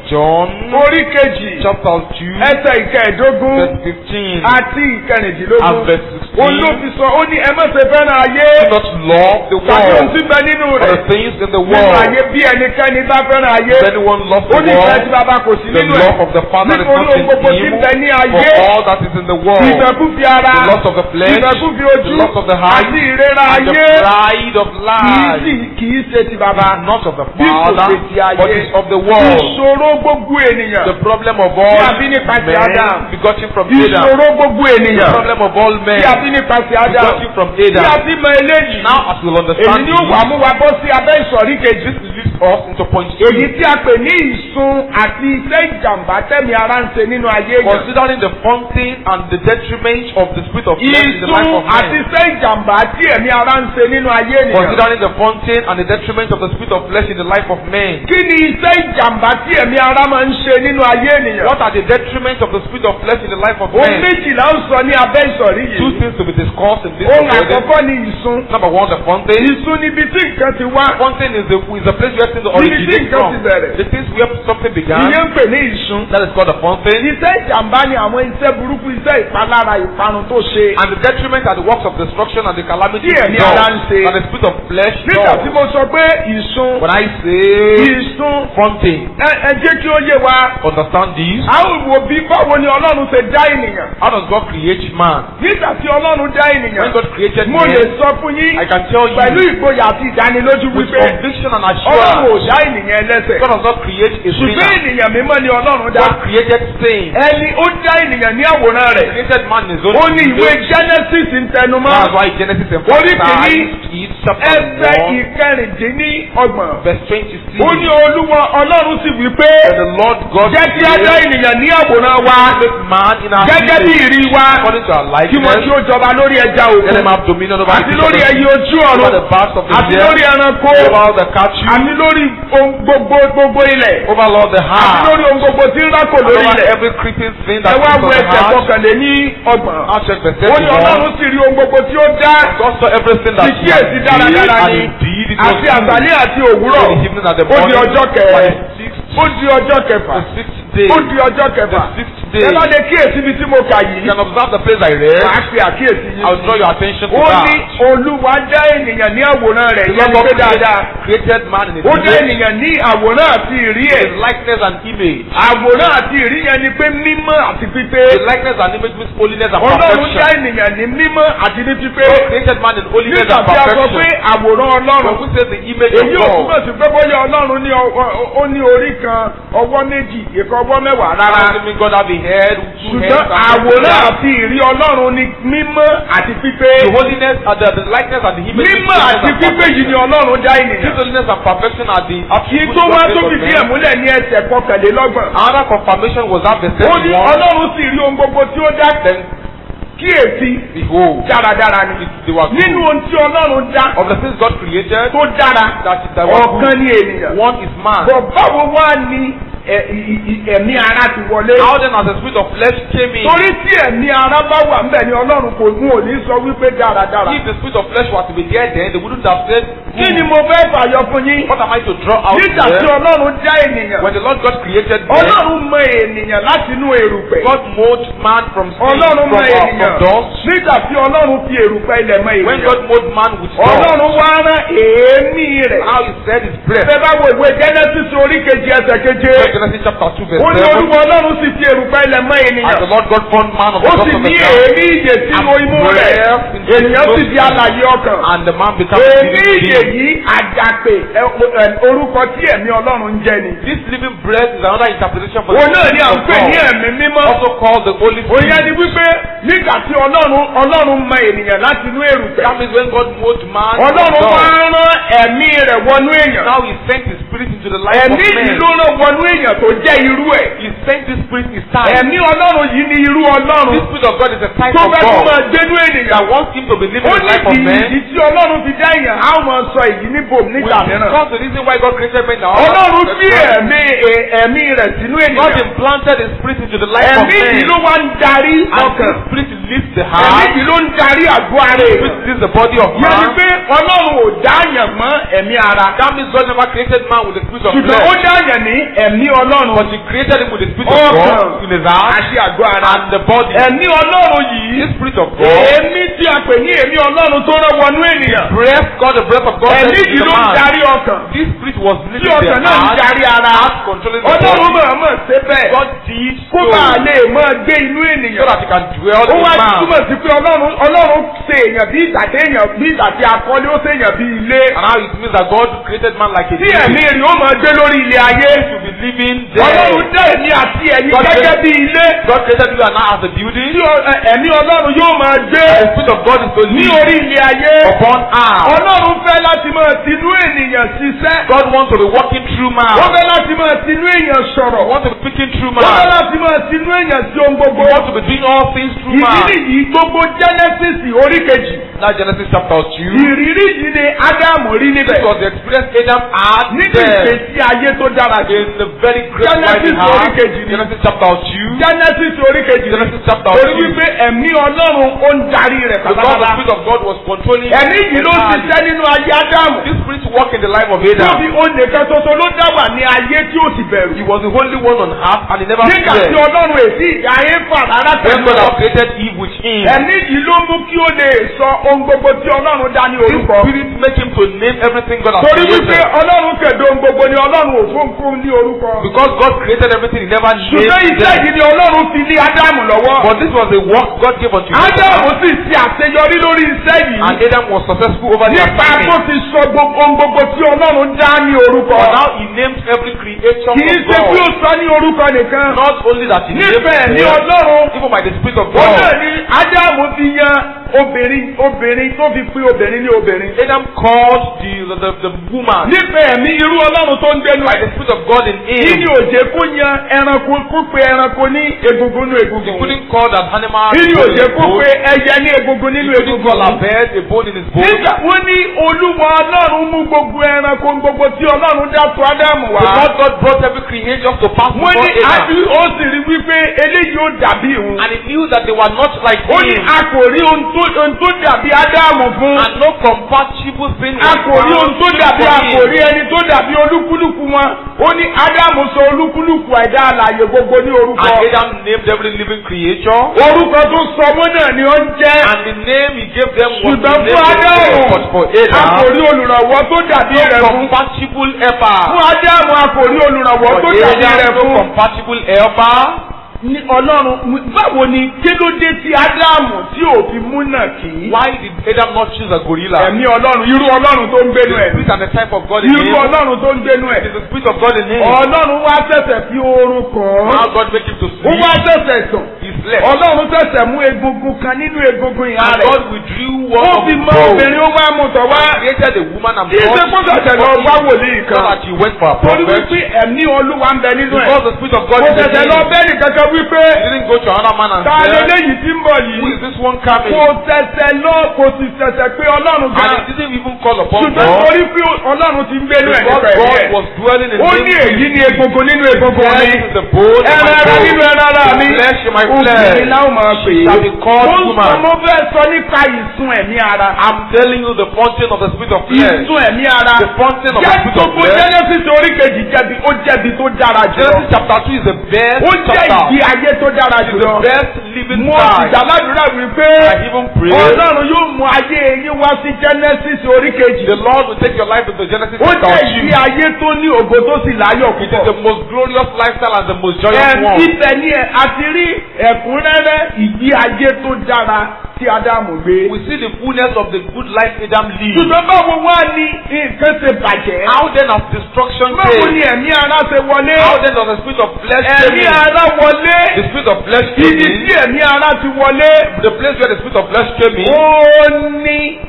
John orí kejì chapter two ẹsẹ̀ ìkẹẹ̀dógún verse fifteen àti ìkẹrìndínlógún. and verse sixteen. Òun ló fi sọ ó ní ẹ má ṣe fẹ́ràn ayé. Do not love the Tàbí ohun world tí ń bẹ nínú or rẹ̀. the things in the Nínú world. ayé bí ẹnikẹ́ni bá fẹ́ràn ayé. If anyone loves Ó the ní ìfẹ́ tí world, bàbá kò sí the nínú ẹ̀. love of the Father is Nítorí not ohun gbogbo tí in ń him. bẹ ní For ayé. all that is in the world, Ìfẹ́kúfẹ̀ẹ́ ara. the lust of the flesh, Ìfẹ́kúfẹ̀ẹ́ the ojú. lust of the heart, Àti ìrera and the ayé. pride of Kìí life, sì kìí ṣe ti bàbá. is not of the Bí kò Father, ṣe ti ayé. but is of the world. Ìṣòro gbogbo ènìyàn. The problem of Bí all a bí nípasẹ̀ Adam. men begotten from Adam. Ìṣòro gbogbo The ènìyàn. problem of all men Bí a bí nípasẹ̀ Adam. begotten from Bí a Adam. bí mọ eléyìí. Now, as we'll Èyí understand ni ó wà this, mú wa bọ́ sí abẹ́ ìsọ̀rí kejì. this leads us into point Èyí two. tí a pè ní ìsun àti iṣẹ́ ìjàmbá tẹ́mi ara ń ṣe nínú ayé yẹn. Considering the fountain and the detriment of the spirit of flesh in the life Ìsun of àti men. iṣẹ́ ìjàmbá tí ẹ̀mí ara ń ṣe nínú ayé ènìyàn. Considering the fountain and the detriment of the spirit of flesh in the life of men. Kí ni iṣẹ́ ìjàmbá tí ẹ̀mí ara máa ń ṣe nínú ayé ènìyàn? What are the detriments of the spirit of flesh in the life of Ohun men? méjìlá ń sọ ní abẹ́ ìsọ̀rí Two yìí. things to be discussed in this Ohun recording. àkọ́kọ́ ni ìsun. Number one, the fountain. Ìsun níbi tí nǹkan ti wá. Fountain is the is the place where things Níbi tí originate nǹkan from. ti bẹ̀rẹ̀. The things where something began. Ìyẹn ń pè ní ìsun. That is called the fountain. Iṣẹ́ ìjàmbá ni àwọn iṣẹ́ burúkú iṣẹ́ ìpalára ìparun tó ṣe. And the detriment are the works of destruction and the calamity Tí ẹ̀mí done. ara ń ṣe. And the spirit of flesh Nígbà tí does. mo sọ pé ìsun. When I say Ìsun. fountain, Ẹ ẹ jẹ́ kí ó yé wa. understand this. A ó wo bí báwo ni Ọlọ́run ṣe dá ènìyàn. How does God create man? Nígbà tí Ọlọ́run dá When ènìyàn. God created Mo man, lè sọ fún yín. I can tell you Pẹ̀lú ìgboyà àti ìdánilójú with wípé. conviction and Ọlọ́run ò assurance, dá ènìyàn ẹlẹ́ṣẹ̀. God does not create a Ṣùgbọ́n sinner. ènìyàn mímọ́ ni Ọlọ́run dá. God created saint. Ẹni ó dá ènìyàn ní àwòrán He rẹ̀. created man in his own Ó ní ìwé image. Genesis ń tẹnumọ́. That's why Genesis Orí kìíní, emphasized it, chapter Ẹsẹ̀ one, ìkẹrìndínlọ́gbọ̀n. verse twenty-six. Ó ní Olúwa Ọlọ́run sì wí pé. And the Lord God Jẹ́ kí á dá created ènìyàn ní àwòrán wa. man in our Gẹ́gẹ́ bí image, ìrí wa. according to our Kí wọ́n likeness. tí ó jọba lórí ẹja Let them òkun. have dominion over Àti the lórí fish of ẹyẹ the ojú sea, over ọ̀run. the birds of the Àti air, lórí ẹranko. over all the cattle, Àti lórí ohun gbogbo gbogbo ilẹ̀. over all the Àti heart, lórí ohun gbogbo tí ń rákò and lórí over ilẹ̀. every creeping thing Ẹ that wá comes wo from the ẹsẹ̀ heart. kọkànlé ní ọgbọ̀n. I'll check verse Ó ní Ọlọ́run thirty-one. sì rí ohun gbogbo tí ó dá. God saw everything that Ti he kíyèsí had dáradára made, and ni. indeed it was Àti good. àgbàlẹ́ àti òwúrọ̀. The evening and the Ó di morning, ọjọ́ by kẹrin. the sixth, Ó di ọjọ́ kẹfà. the sixth day, Ó di ọjọ́ kẹfà. the sixth day. Ẹ bá lè kíyèsí ibi tí mo kà You yìí. can observe the place I read. Wàá pe àkíyèsí yìí. I'll draw your attention to Ó ní that. Olúwa dá ènìyàn ní àwòrán rẹ̀ The yẹn Lord ní God pé dáadáa. created man in his Ó dá image, ènìyàn ní àwòrán àti ìrí ẹ̀. his likeness and image. Àwòrán àti ìrí yẹn ni pé mímọ́ àti pípé. The likeness and image means holiness and Ọlọ́run dá perfection. ènìyàn ní mímọ́ àti ní pípé. God created man in holiness Nígbà and tí a sọ pé perfection. àwòrán When Ọlọ́run. we say the image Èyí ò of túmọ̀ God, sí pé bóyá Ọlọ́run ní ọ- ọ- ó ní orí kan ọwọ́ méjì ìkan ọwọ́ mẹ́wàá that rárá. doesn't mean God have a head, two heads, Ṣùgbọ́n and àwòrán two àti ìrí Ọlọ́run ni mímọ́ àti pípé. The holiness, uh, the, the likeness and the image. Mímọ́ is àti holiness and pípé yìí ni perfection. Ọlọ́run dá This ènìyàn. holiness and perfection are the Kì í attributes tó wá of tó God. fìdí ẹ̀ múlẹ̀ ní ẹsẹ̀ kọkànlélọ́gbọ̀n. Another confirmation was that the Ó ní second one. Ọlọ́run sì rí ohun gbogbo tí ó dá. Then Kíyèsí behold, dáradára ni. they were good. Nínú ohun tí Ọlọ́run dá Of the things God created, tó dára, that that were ọ̀kan good, ní ènìyàn. one is man. Bọ̀ báwo wá ni ẹ- ì- ì- ẹ̀mí ara ti wọlé? How then as the spirit of flesh came in? Torí tí ẹ̀mí ara bá wà ńbẹ̀ ni Ọlọ́run kò mú òní sọ wípé dáradára. If the spirit of flesh were to be there, then they wouldn't have said, Kí ni mo fẹ́ fàyọ fún yín? what am I to draw out Nígbà tí there? Ọlọ́run dá ènìyàn, When the Lord God created man, Ọlọ́run mọ ènìyàn láti inú erùpẹ̀. God molded man from sin, Ọlọ́run from, mọ uh, from ènìyàn. dust. Nígbà tí Ọlọ́run fi erùpẹ̀ ilẹ̀ mọ When ènìyàn. God molded man with dust, Ọlọ́run wá rán èémí rẹ̀. how he said his breath. Bẹ́ẹ̀ bá wo ìwé Genesis orí kejì ẹsẹ̀ keje. Genesis chapter two verse Ó ní seven. Olúwa Ọlọ́run sì fi erùpẹ̀ ilẹ̀ mọ And ènìyàn. the Lord God formed man of the Ó dust sì of the ní ground, èémí ìyè sínú imú rẹ̀. Ènìyàn sì di alààyè ọkàn. and the man became Èémí a living ìyè being. yìí àdàpè ẹ, ẹ, orúkọ tí ẹ̀mí Ọlọ́run ń jẹ́ ni. This living breath is another interpretation for the Òun náà ni à ń Spirit pè of ní God, ẹ̀mí mímọ́. also called the Holy Òun yẹn ni Spirit. wípé nígbà tí Ọlọ́run Ọlọ́run mọ ènìyàn láti inú erùpẹ̀. That means when God molded man, Ọlọ́run from wá dust, rán ẹ̀mí rẹ̀ wọnú èèyàn. now he sent his spirit into the life Ẹ̀mí of yìí men. ló rán wọnú èèyàn tó jẹ́ irú ẹ̀. He saying this spirit is time. Ẹ̀mí Ọlọ́run yìí ni irú Ọlọ́run. This spirit of God is a type Tó of fẹ́ kó God máa gbénú ènìyàn. that wants him to be living Ó the ní life of kì í men. ìdí tí Ọlọ́run fi dá èèyàn á máa sọ èyí níbo We nígbà mìíràn. discuss the reason why God created men now. Ọlọ́run fi ẹ̀mí ẹ̀mí rẹ̀ sínú God ènìyàn. implanted his spirit into the life of Ẹ̀mí yìí men. ló wá ń darí And ọkàn. this spirit leads the Ẹ̀mí heart. yìí ló ń darí àgọ́ ara This èèyàn. spirit leads the body of Yẹ́nì man. pé Ọlọ́run ò dáyàn mọ́ ẹ̀mí ara. That means God never created man with the spirit of Ṣùgbọ́n ó flesh. dáyàn ní ẹ̀mí Ọlọ́run. But he created him with the spirit of Ọkàn God in his heart àti àgọ́ ara. and the body. Ẹ̀mí Ọlọ́run yìí. This spirit of God, Èémí tí a pè ní èémí Ọlọ́run tó rán wọnú ènìyàn. breath, God, the breath of God, Ẹ̀mí sent yìí to the ló ń man. darí ọkàn. This spirit was Tí leading the ọkàn náà ń heart, darí ara. heart controlling the Ọlọ́run body. mọ̀ọ́mọ̀ ṣe bẹ́ẹ̀. God did Kó so, bàa lè máa gbé inú so ènìyàn. that he can dwell Ó in wá man. túmọ̀ sí pé Ọlọ́run Ọlọ́run ṣe èèyàn bí ìgbà tí èèyàn bí ìgbà tí akọ́lé ó ṣe èèyàn bí ilé. And now it means that God created man like a Tí building ẹ̀mí rẹ̀ ó máa gbé lórí ilé ayé. to be living there. Ọlọ́run dá èmi àti ẹ̀yin God gẹ́gẹ́ created- bí ilé. God created you and I as a building. Tí ọ- ẹ- ẹ̀mí Ọlọ́run yóò máa gbé The spirit of God is to ní live orí ilé ayé. upon earth. Ọlọ́run fẹ́ láti máa tinú ènìyàn ṣiṣẹ́. God wants to be walking through man. Ó fẹ́ láti máa tinú èèyàn sọ̀rọ̀. He wants to be speaking through Ó fẹ́ man. láti máa tinú èèyàn sí ohun He gbogbo. wants to be doing all things through Ìdí man. nìyí gbogbo Genesis orí kejì. Now Genesis chapter two. Ìrírí yìí ni Ádámù rí This níbẹ̀. was the experience Adam had Nínú there. ìgbésí ayé tó dára jù. In the very great Genesis life he had. orí kejì ni. Genesis chapter two. Genesis orí kejì. Genesis chapter Torí two. wípé ẹ̀mí Ọlọ́run ó ń darí rẹ̀ Because the pátápátá. spirit of God was controlling Ẹ̀mí yìí ló entirely. ṣiṣẹ́ nínú ayé Ádámù. This spirit worked in the life of Adam. Tóbi olè kan ṣoṣo ló dá wà ní ayé tí ó sì bẹ̀rù. He was the only one on earth and he never Nígbà tí feared. Ọlọ́run èsì ìyá Éfà rárá When tẹ̀lé God lọ. had created Eve with him, Ẹ̀mí yìí ló mú kí ó lè sọ ohun gbogbo tí Ọlọ́run dá ní this orúkọ. spirit make him to name everything God has Torí wípé created. Ọlọ́run kẹ̀dọ̀ ohun gbogbo ni Ọlọ́run ò fún fún ní orúkọ. Because God created everything, he never named Ṣùgbọ́n iṣẹ́ them. yìí ni Ọlọ́run fi lé Ádámù lọ́wọ́. But this was the work God gave unto him. Ádámù sì ṣe àṣeyọrí lórí iṣẹ́ yìí. And Adam was successful over the Nípa bó assignment. ti sọ gbogbo ohun gbogbo tí Ọlọ́run dá ní orúkọ. But now he named every creation Kì í of ṣe pé ó God. sọ ní orúkọ nìkan. Not only that he named Nífẹ̀ẹ́ ní them, Ọlọ́run. even by the Spirit of Ó náà God. ni Ádámù fi yan obìnrin obìnrin tó fi pín obìnrin ní obìnrin. Adam called the, the, the, the woman Nífẹ̀ẹ́ mi irú Ọlọ́run tó ń gbénu by ẹ̀. the Spirit of God in Kí ni him. òjé kó yan ẹranko kó pe ẹranko ní egungun nínú He egungun? couldn't call that animal Kí ni bone in òjé his kó bone. pe ẹyẹ ní egungun He nínú couldn't call a egungun? bird a bone in his bone. Nígbà wọ́n ní Olúwa Ọlọ́run mú gbogbo ẹranko gbogbo tí Ọlọ́run dá tó Ádámù The wá. Lord God brought every creation to pass Wọ́n before ní Adam. àbí ó sì rí wípé eléyìí ó dàbí òun. And he knew that they were not like Ó ní him. a kò rí ohun tó ohun tó dàbí Ádámù fún. And no compatible thing A was kò rí ohun tó found dàbí for a kò him. rí ẹni tó dàbí olúkúlùkù wọn. Ó ní Ádámù sọ olúkúlùkù ẹ̀dá alààyè gbogbo ní orúkọ. And Adam named every living creature. Orúkọ tó sọ wọ́n náà ni ó ń jẹ́. And the name he gave them was the Ṣùgbọ́n name fún Ádámù, but for a kò Adam. rí olùrànwọ́ tó dàbí No rẹ̀ fún. compatible helper. Fún Ádámù, a kò rí olùrànwọ́ For tó dàbí rẹ̀ Adam, no fún. compatible helper. Ní Ọlọ́run, báwo ni kí ló dé tí Ádámù tí ò fi mú náà kì í? Why did Adam not choose a gorilla? Ẹ̀mí Ọlọ́run, irú Ọlọ́run tó ń The gbénu ẹ̀. spirit and the type of God in Irú him. Ọlọ́run tó ń gbénu It ẹ̀. is the spirit of God in him. Ọlọ́run wá ṣẹ̀ṣẹ̀ fi oorun kàn Now án. God make him to Ó wá sleep. ṣẹ̀ṣẹ̀ sùn. He slept. Ọlọ́run ṣẹ̀ṣẹ̀ mú egungun kan nínú egungun ìhà And rẹ̀. God withdrew Ó one of fi the mọ bones. obìnrin ó wá mú tọ̀ wá. Created a woman and Kì í ṣe kó ṣẹ̀ṣẹ̀ lọ wá wòlíì so kan. that he went for a Torí prophet. wípé ẹ̀mí Olúwa ń bẹ nínú ẹ̀. Because the spirit of God Kò is in ṣẹ̀ṣẹ̀ him. lọ bẹ́ẹ̀ni kankan wípé He didn't go to another man and ta say, lélẹ́yìí tí ń bọ̀ who yìí. is this one coming? Kò ṣẹ̀ṣẹ̀ lọ kò sì ṣẹ̀ṣẹ̀ pé Ọlọ́run And gan. he didn't even call upon Ṣùgbọ́n God. torí pé Ọlọ́run ti ń gbénu ẹ̀ Because nípa ẹ̀mí God ẹ̀. was dwelling in Ó him. ní èyí ni egungun nínú egungun mi. This is the bone in Ẹran my ara nínú bone. ẹran ara mi. The flesh in my Obìnrin flesh. láwọn máa pè é. Shall be called Mo ń sọ woman. mo fẹ́ sọ nípa ìsun ẹ̀mí ara. I'm telling you the fountain of the spirit of flesh. Ìsun ẹ̀mí ara. The fountain of the Jẹ́ spirit of gbogbo flesh. Genesis orí kejì jẹ̀bi ó jẹ̀bi tó dára jùlọ. Genesis chapter two is the best Ó jẹ́ chapter. ìdí ayé tó dára It is jùlọ. the best living Mo sì time. gbàládùra wípé I even pray. Ọlọ́run yóò mú ayé yín wá sí Genesis orí kejì. The Lord will take your life into Genesis Ó chapter jẹ́ two. ìdí ayé tó ní ògo tó sì láyọ̀ It is púpọ̀. the most glorious lifestyle and the most joyous Ẹ one. ibẹ̀ ni ẹ àti rí ẹ̀kúnrẹ́rẹ́ ìdí ayé tó dára tí Ádámù gbé. We see the fullness of the good life Adam lived. Ṣùgbọ́n báwo wá ní nǹkan ṣe bàjẹ́? How then has destruction Báwo came? ni ẹ̀mí ara ṣe wọlé? How then does the spirit of flesh came Ẹ̀mí in? ara wọlé. The spirit of flesh came Ibi in. tí ẹ̀mí ara ti wọlé. The place where the spirit of flesh came in Ó ní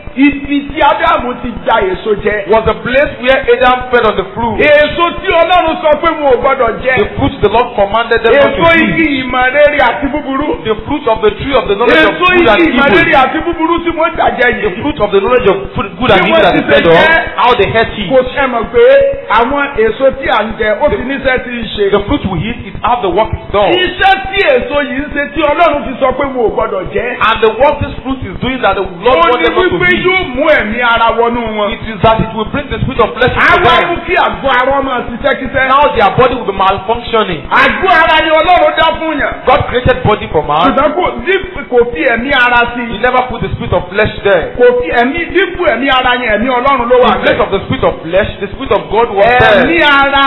ibi tí Ádámù ti ja èso jẹ. was the place where Adam fed on the fruit. Èso tí Ọlọ́run sọ pé wọn ò gbọdọ̀ jẹ. The fruit the Lord commanded them not Èso to igi eat. ìmọ̀ rere àti búburú. The fruit of the tree of the knowledge of Èso good and igi ìmọ̀ rere evil. àti búburú tí wọ́n dàjẹ́ The yìí. fruit of the knowledge of food- good and Bí evil wọ́n that ti is ṣe fed on, jẹ́, how they hate it. Kò ṣe mọ̀ pé àwọn èso tí à ń jẹ ó ti níṣẹ́ tí ń ṣe. The fruit we eat is how the work is done. Iṣẹ́ tí èso yìí ń ṣe tí Ọlọ́run fi sọ pé wọn ò gbọdọ̀ jẹ. And the work this fruit is doing that the Lord Ó wants ní them not to wípé eat. yóò mú ẹ̀mí ara wọnú wọn. It is that it will bring the spirit of flesh into Àwa mú them. kí àgọ́ ara ọmọ ṣiṣẹ́ kíṣẹ́. Now their body will be malfunctioning. Àgọ́ ara ni Ọlọ́run dá fún yàn. God created body for man. Ṣùgbọ́n kò dípò kò fi ẹ̀mí ara sí He i. never put the spirit of flesh there. Kò fi ẹ̀mí dípò ẹ̀mí ara yẹn ẹ̀mí Ọlọ́run ló wà In place bẹ́ẹ̀. of the spirit of flesh, the spirit of God was Ẹ̀mí there. ara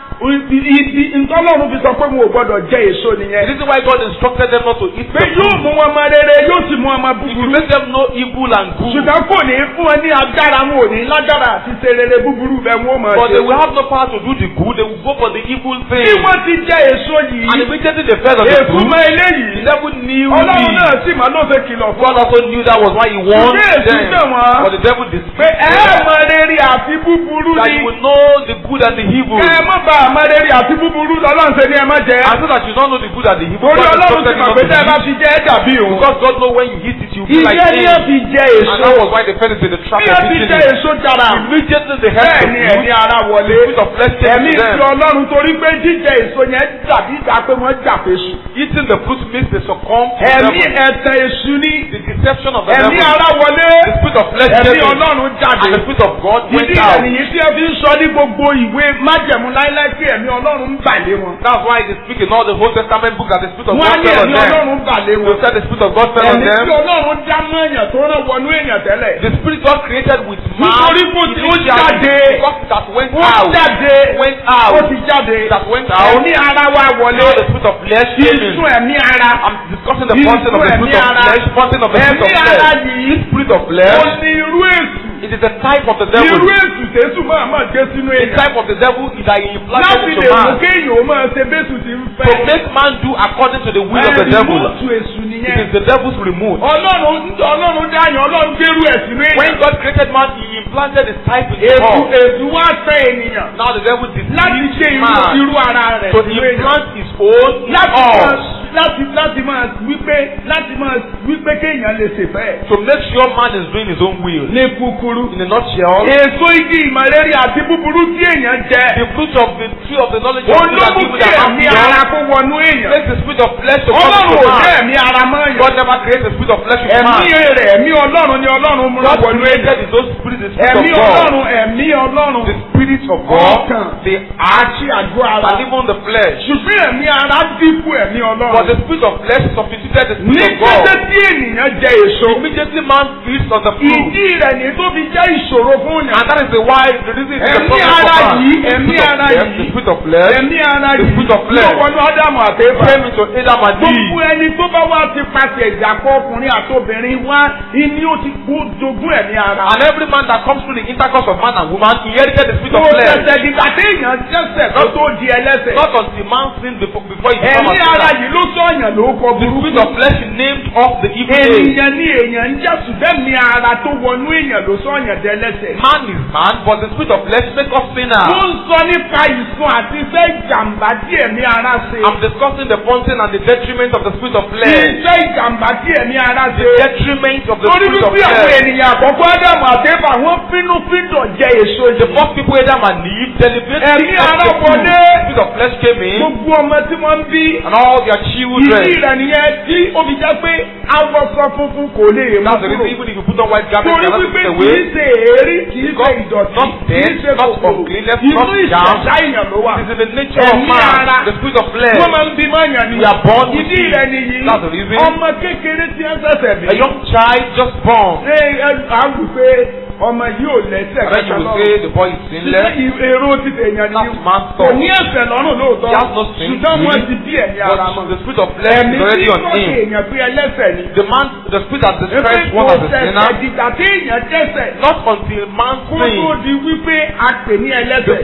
ibi ntọ́lọ́run fi sọ pé wọn ò gbọdọ̀ jẹ èso The nìyẹn. reason why God instructed them not to eat Pé the yóò fruit, mú wọn mọ rere yóò sì mú wọn mọ it will búburú. make them know evil and good. Ṣùgbọ́n kò ní fún wọn ní agbára wọn ò ní lágbára àti ṣe rere búburú bẹ́ẹ̀ wọ́n mọ̀ But they will ṣe. have no power to do the good, they will go for the evil Bí thing. wọ́n ti jẹ èso And yìí, immediately they fed on the èkú fruit, mọ the eléyìí. devil knew Ọlọ́run it. náà sì máa ló ṣe kìlọ̀ fún God also knew that was why he warned Ṣùgbọ́n èkú them. náà wọ́n. But the devil pé deceived ẹ them. mọ rere àti búburú That ni. you will know the good and the evil. Kẹ́ ẹ má bá àmọ́ rere àti búburú lọ́lọ́run ṣe ni ẹ má jẹ. And so that you don't know the good and the evil. Torí God Ọlọ́run ti instructed you mọ̀ not pé to tẹ́ ẹ bá eat. fi jẹ́ ẹ dàbí òun. Because God knows when you eat it, you feel like Ìjẹ́ ni ẹ sin. fi jẹ And èso. that was why they fell into the trap Bí of ẹ fi eating jẹ it. èso jara. Immediately they had Bẹ́ẹ̀ the ni fruit, ẹ̀mí ara the wọlé. spirit of flesh came Ẹ̀mí to ti them. Ọlọ́run torí pé jíjẹ èso yẹn dàbí ìgbà pé wọ́n jà péṣù. Eating the fruit makes they succumb to the Ẹ̀mí devil. ẹ̀tẹ̀ èṣù ní. The deception of the Ẹ̀mí devil. ara wọlé. The spirit of flesh Ẹ̀mí came in. Ọlọ́run jáde. And the spirit of God went Ìdí out. ìrẹ̀nìyí tí ẹ fi ń sọ ní gbogbo ìwé májẹ̀mú láíláí pé ẹ̀mí Ọlọ́run ń bà lé wọn. That's why they speak in all the Old Testament book that the spirit of Wọ́n á God ní fell on ẹ̀mí them. Ọlọ́run bà lé They wọn. said the spirit of God fell on Ẹ̀mí them. tí Ọlọ́run dá mọ́ èèyàn tó rán wọnú èèyàn tẹ́lẹ̀. The spirit God created with man. Nítorí kò tí ó jáde. Because it has went Ó out. jáde. Went Ó out. ti jáde. It has went out. Ẹ̀mí ara wa wọlé. Now the spirit of flesh came in. Ìsún ẹ̀mí ara. I'm discussing the Ìsún fountain of the ẹ̀mí spirit of ara. flesh, fountain of the spirit of Ẹ̀mí ara flesh. yìí. Spirit of Ó flesh, ní irú èsù. it is a type of the devil. Irú èsù tẹ́sù máa máa gbé sínú The èèyàn. type of the devil is that he implanted Láti into lè mú man kéèyàn ó máa ṣe bẹ́sù ti ń to fẹ́. make man do according to the will of the Ẹ̀rí devil. mọ́tò èsù It nìyẹn. is the devil's remote. Ọlọ́run Ọlọ́run dáyàn Ọlọ́run gbérú ẹ̀ sínú When èèyàn. God created man, he implanted his type in Èsù God. èsù wá fẹ́ ènìyàn. Now the devil Láti deceived ṣe irú man irú ara rẹ̀ to sínú èèyàn. implant his own in Láti máa us. láti láti máa wípé láti máa wípé kéèyàn lè ṣèfẹ́. To make sure man is doing his own will. Ní kúkúrú. In a nutshell, Èso igi ìmọ̀lẹ́rì àti búburú tí èèyàn jẹ. the fruit of the tree of the knowledge of good and Olómú evil kí that ẹ̀mí man ara does kó wọnú èèyàn. makes the spirit of flesh to come Ọlọ́run into ò jẹ́ man. ẹ̀mí ara mọ́ èèyàn. God never created the spirit of flesh in Ẹ̀mí man. rẹ̀ ẹ̀mí Ọlọ́run ni Ọlọ́run múra God wọnú created èèyàn. his own spirit, the spirit Ẹ̀mí of God. Ọlọ́run ẹ̀mí Ọlọ́run. The spirit of God, Ọkàn. the Àti àgọ́ ara. and even the flesh. Ṣùgbọ́n ẹ̀mí ara dínkù ẹ̀mí But Ọlọ́run. the spirit of flesh substituted the Ní spirit of kété God. tí ènìyàn jẹ èso. Immediately man feeds on the fruit. Ìdí rẹ̀ ní tó fi jẹ́ ìṣòro fún yàn. And that is the why, the reason is the Ẹ̀mí problem ara for man. yìí, The ẹ̀mí spirit of ara flesh, yìí. the spirit of flesh Ẹ̀mí ara the yìí spirit of flesh ló wọnú Ádámù àtẹ́fà. came into Adam and Gbogbo Eve. ẹni tó bá wá ti pàṣẹ ìjàpọ̀ ọkùnrin àtobìnrin wá ní ó ti kú jogún ẹ̀mí ara. And every man that comes through the intercourse of man and woman inherited the spirit Kò of flesh. tẹ̀sẹ̀ dìgbà téèyàn jẹ́sẹ̀ kó tó di ẹlẹ́sẹ̀. Not until man sinned before, before he became Ẹ̀mí a ara sinner. yìí ló sọ̀yàn ló kọ The burúkú. spirit of flesh named off the evil days. Ènìyàn ní èèyàn ń jẹ́ ṣùgbẹ́mí ara tó wọnú èèyàn ló sọ̀yàn dẹ́lẹ́sẹ̀. Man is man, but the spirit of flesh makes us Mo sinners. ń sọ nípa ìsun àti iṣẹ́ ìjàmbá tí ẹ̀mí ara ṣe. I'm discussing the fountain and the detriment of the spirit of flesh. Iṣẹ́ ìjàmbá tí ẹ̀mí ara ṣe. The detriment of the Torí spirit of wípé àwọn flesh. ènìyàn àkọ́kọ́ Ádámù àtẹ́fà wọ́n fínú fíndọ̀ jẹ èso The yìí. first people Adam and Eve deliberately Ẹ̀mí ate ara the fruit. wọlé. The spirit of flesh came in, Gbogbo ọmọ tí wọ́n ń bí. and all their Ìdí children. rẹ̀ nìyẹn tí ó fi jẹ́ pé awọ́sọ funfun kò lè mú That's the reason kúrò. even if you put on white garments, Torí you cannot wípé take it kì í away. ṣe èérí, kì í ṣe God, ìdọ̀tí, not kì í death, ṣe not kòkòrò. uncleanness, Inú not ìṣẹ̀dá germ. èèyàn ló wà. It is in the nature of Ẹ̀mí man, ara. the spirit of flesh. Wọ́n máa ń bí mọ́yàn ni. We are born with Ìdí it. rẹ̀ nìyí. That's the reason. Ọmọ kékeré tí wọ́n ṣẹ̀ṣẹ̀ bí. A young child just born. Ṣé ẹ á wù pé ọmọ yìí ò lẹ́sẹ̀ And then you will say the boy is sinless. Ṣé èrò ti tèèyàn ni? That's man's Kò thought. ní ẹ̀ṣẹ̀ lọ́rùn lóòótọ́. He has no sin. Ṣùgbọ́n wọ́n ti bí ẹ̀mí ara mọ́. But the spirit of flesh Ẹ̀mí is already tí on wọ́n him. èèyàn pé ẹlẹ́sẹ̀ ni. The man, the spirit that Ẹgbẹ́ describes kò one as a ṣẹ̀ṣẹ̀ sinner, dìgbà tí èèyàn dẹ́ṣẹ̀. not until man Kó tó sins di wípé a pè ní ẹlẹ́sẹ̀. before he's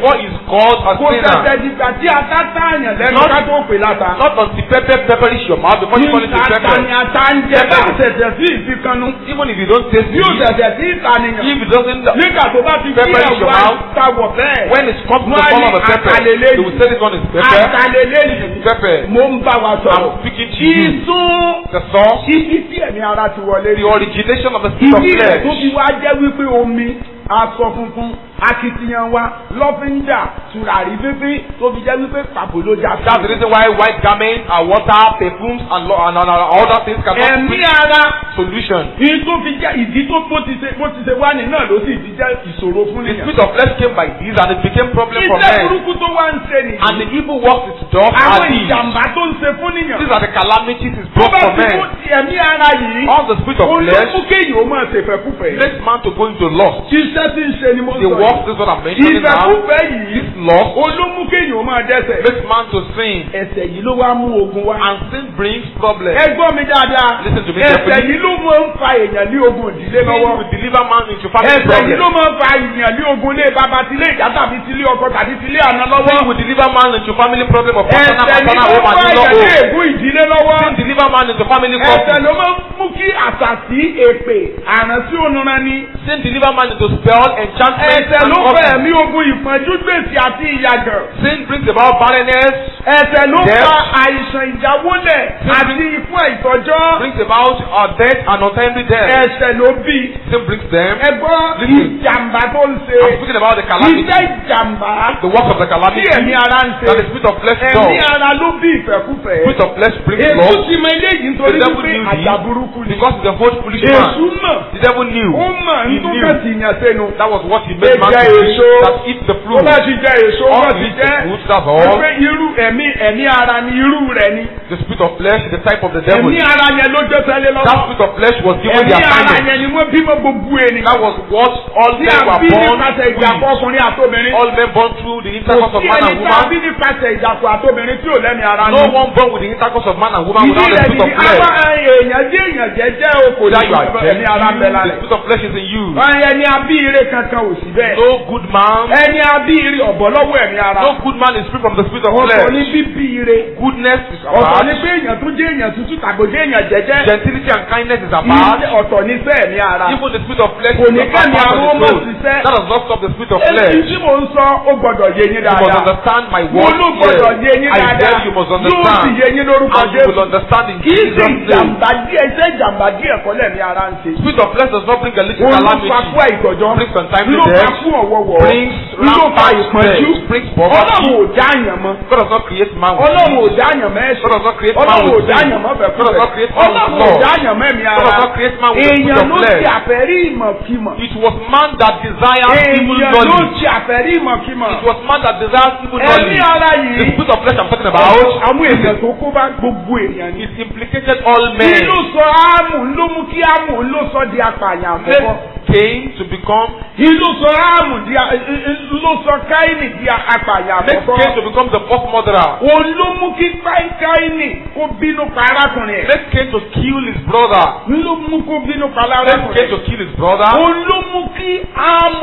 called a Kò sinner. tẹ̀tẹ̀ dìgbà tí ata tààyàn lẹ́nu ká tó pè láta. Not until pepper pepperish your mouth before you call it a Ata pepper. ni ata ń jẹ bá tẹ̀tẹ̀ sí ìfikànnú. Even if you don't taste Bí ó it, tẹ̀tẹ̀ sí ìtànìyàn. if it doesn't, Nígbà tó bá ti kí Pepperish your ẹ̀wà mouth. tawọ̀ bẹ́ẹ̀. when it comes to the Wọ́n á form ní of a pepper, àtàlélẹ́yìn. they will say this one is pepper. Àtàlélẹ́yìn. Pepper. Mo ń bá wa sọ̀rọ̀. I'm speaking to you. Ìsún. The source, Ibi tí ẹ̀mí ara ti wọlé. the origination of the spirit of Ìdí rẹ̀ tó flesh. fi wá jẹ́ wípé omi, aṣọ funfun, akitiyan wa, lọ́fíńdà, tùràrí fífín tó fi jẹ́ wípé pàbó ló já sí. That's the reason why white garments and water, perfumes, and, lo- and, and, and other things cannot Ẹ̀mí bring ara. solution. Ìdí tó fi jẹ́ ìdí tó bó ti ṣe bó ti ṣe wá ní náà ló sì fi jẹ́ ìṣòro fún The nìyẹn. spirit of flesh came by this and it became problem for Iṣẹ́ men. burúkú tó wá ń ṣe And the nìyí. evil works its dogs Àwọn are these. ìjàmbá tó ń ṣe fún nìyẹn. These are the calamities it's Tó brought bá for ti mú men. ti ẹ̀mí ara yìí. All the spirit of flesh Olómú kéèyàn ó máa ṣèfẹ́kúfẹ̀ẹ́. makes man to go into lust. Iṣẹ́ tí ń ṣe ni mo The sọ works, yìí. this is what I'm mentioning now. Ìfẹ́kúfẹ̀ẹ́ yìí. This lust Olómú kéèyàn ó máa dẹ́ṣẹ̀. makes man to sin. Ẹ̀ṣẹ̀ yìí ló wá mú ogun wá. And sin brings problems. Ẹ gbọ́ mi dáadáa. Listen to me Ẹ̀ṣẹ̀ carefully. yìí ló máa ń fa èèyàn ní ogun ìdílé Sin lọ́wọ́. will deliver man into family Ẹ̀ṣẹ̀ yìí ló problems. máa ń fa èèyàn ní ogun ilé bàbá tilé ìyá tàbí tilé ọkọ tàbí tilé àná Sin lọ́wọ́. will deliver man into family problem of Ẹ̀ṣẹ̀ paternal, yìí maternal, ló home, fa and in-law èèyàn ní home. ègún ìdílé lọ́wọ́. Sin deliver man into family Ẹ̀ṣẹ̀ conflict. ló máa ń mú kí àṣàsí èpè àránsí ònúran ni. Sin deliver man into spell, enchantment, Ẹ̀ṣẹ̀ and ló fẹ́ curses. ẹ̀mí ogun ìpọ́njú gbèsè àti ìyàgàn. Sin brings about barrenness, Ẹ̀ṣẹ̀ ló Death. fa àìsàn ìjáwólẹ̀ àti ikú àìtọ́jọ́. brings about uh, death and untimely death. Ẹ̀ṣẹ̀ ló bí. Sin brings them. Ẹgbọ́n Listen. ìjàmbá tó ń ṣe. I'm speaking about the calamity, Iṣẹ́ ìjàmbá the work of the tí calamity ẹ̀mí ara ń ṣe. that the spirit of flesh Ẹ̀mí does. ara ló bí ìfẹ́kúfẹ̀ẹ́. Spirit of flesh brings Èṣù lust. ti mọ eléyìí The nítorí devil wípé knew àjà this burúkú ni. because he's a whole foolish Èṣù man. mọ̀. The devil knew. Ó mọ̀ He nítorí knew. kan ti yàn sẹ́nu. That was what he made man Ẹ to jẹ do. èso. That eat the Tó fruit. bá ti jẹ èso All wọ́n ti eat the jẹ́. fruit, that's all. Wípé irú ẹ̀mí ẹ̀mí ara ni irú rẹ̀ ni. The spirit of flesh is the type of the devil. Ẹ̀mí ara yẹn ló jẹ́ sẹ́lẹ̀ That lọ́wọ́. spirit of flesh was given Ẹ̀mí the ara assignment. yẹn ni wọ́n bímọ gbogbo ènìyàn. That was what all Tí men a were bí born nípasẹ̀ ìjàpọ̀ with. ọkùnrin àtobìnrin. All men born through the intercourse Kò of sí man ẹni and tá a woman. bí nípasẹ̀ ìjàpọ̀ àtobìnrin tí ò lẹ́mí ara No ni. one born with the intercourse of man and woman Ìdí without the rẹ̀ spirit of nìyí, flesh. àwọn èèyàn jẹ́ èèyàn jẹ́jẹ́ o kò That ní you are ẹ̀mí ara ń bẹ gentle, the lálẹ́. spirit of flesh is in you. Ẹni abíire kankan ò sí bẹ́ẹ̀. No good man, Ẹni abíire ọ̀bọ̀ lọ́wọ́ ẹ̀mí ara. no good man is free from the spirit of Ọ̀tọ̀ ní flesh. bíbíire. Goodness is Ọ̀tọ̀ apart. ní pé èèyàn tún jẹ́ èèyàn tuntun tàbí jẹ́ èèyàn jẹ́jẹ́. Gentility and kindness is apart. Ilé ọ̀tọ̀ ní sẹ́ ẹ̀mí ara. Even the spirit of flesh Kò is ní apart kẹ́mi from àwọn the ọmọ soul. ṣiṣẹ́. That does not stop the spirit of Èyí flesh. tí mò ń sọ ó gbọ́dọ̀ yé yín You must dáadáa. understand my Mo word ló gbọ́dọ̀ yé here. yín I dáadáa. tell you must Yóò sì understand. yé yín lórúkọ And you will Jésù. understand in Kì í ṣe Jesus' name. ìjàmbá díẹ̀ iṣẹ́ ìjàmbá díẹ̀ kọ́ lẹ́mí ara ń ṣe. Spirit of flesh does not bring a little Ó ló calamity. fa fún àìtọ́jọ́. Brings untimely Ló fa death. fún ọ̀wọ̀wọ̀. Brings Ló fa rampant ìpọ́njú. death. Brings Ọlọ́run poverty. ò dá àyàn mọ́. God does not create man with Ọlọ́run ò sin. dá àyàn mẹ́sàn. God does not create man Ọlọ́run ò with dá sin. àyàn mọ́ fẹ́ God does not create man with Ọlọ́run ò law. dá àyàn mẹ́mí God does ara. not create man with the spirit Èèyàn of ló flesh. ti àfẹ́rí ìmọ̀kímọ̀. It was man that desired evil Èèyàn ló knowledge. ti àfẹ́rí ìmọ̀kímọ̀. It was man that desired evil Ẹ̀mí knowledge. ara The yìí. spirit of flesh I'm talking about Àwọn èèyàn tó kó bá gbogbo èèyàn ni. it implicated all Kí men. ló sọ áàmù ló mú kí áàmù ló sọ di apààyàn àkọ́kọ́. Let Cain to become Ìlú sọ áàmù di a- ló sọ káínì di apààyàn let Cain àkọ́kọ́. to become the first murderer. Òun ló mú kí káínì kó bínú pa arákùnrin ẹ̀. Let Cain to kill his brother. Ló mú kó bínú pa Let arákùnrin Cain ẹ̀. to kill his brother. Òun ló mú kí áàmù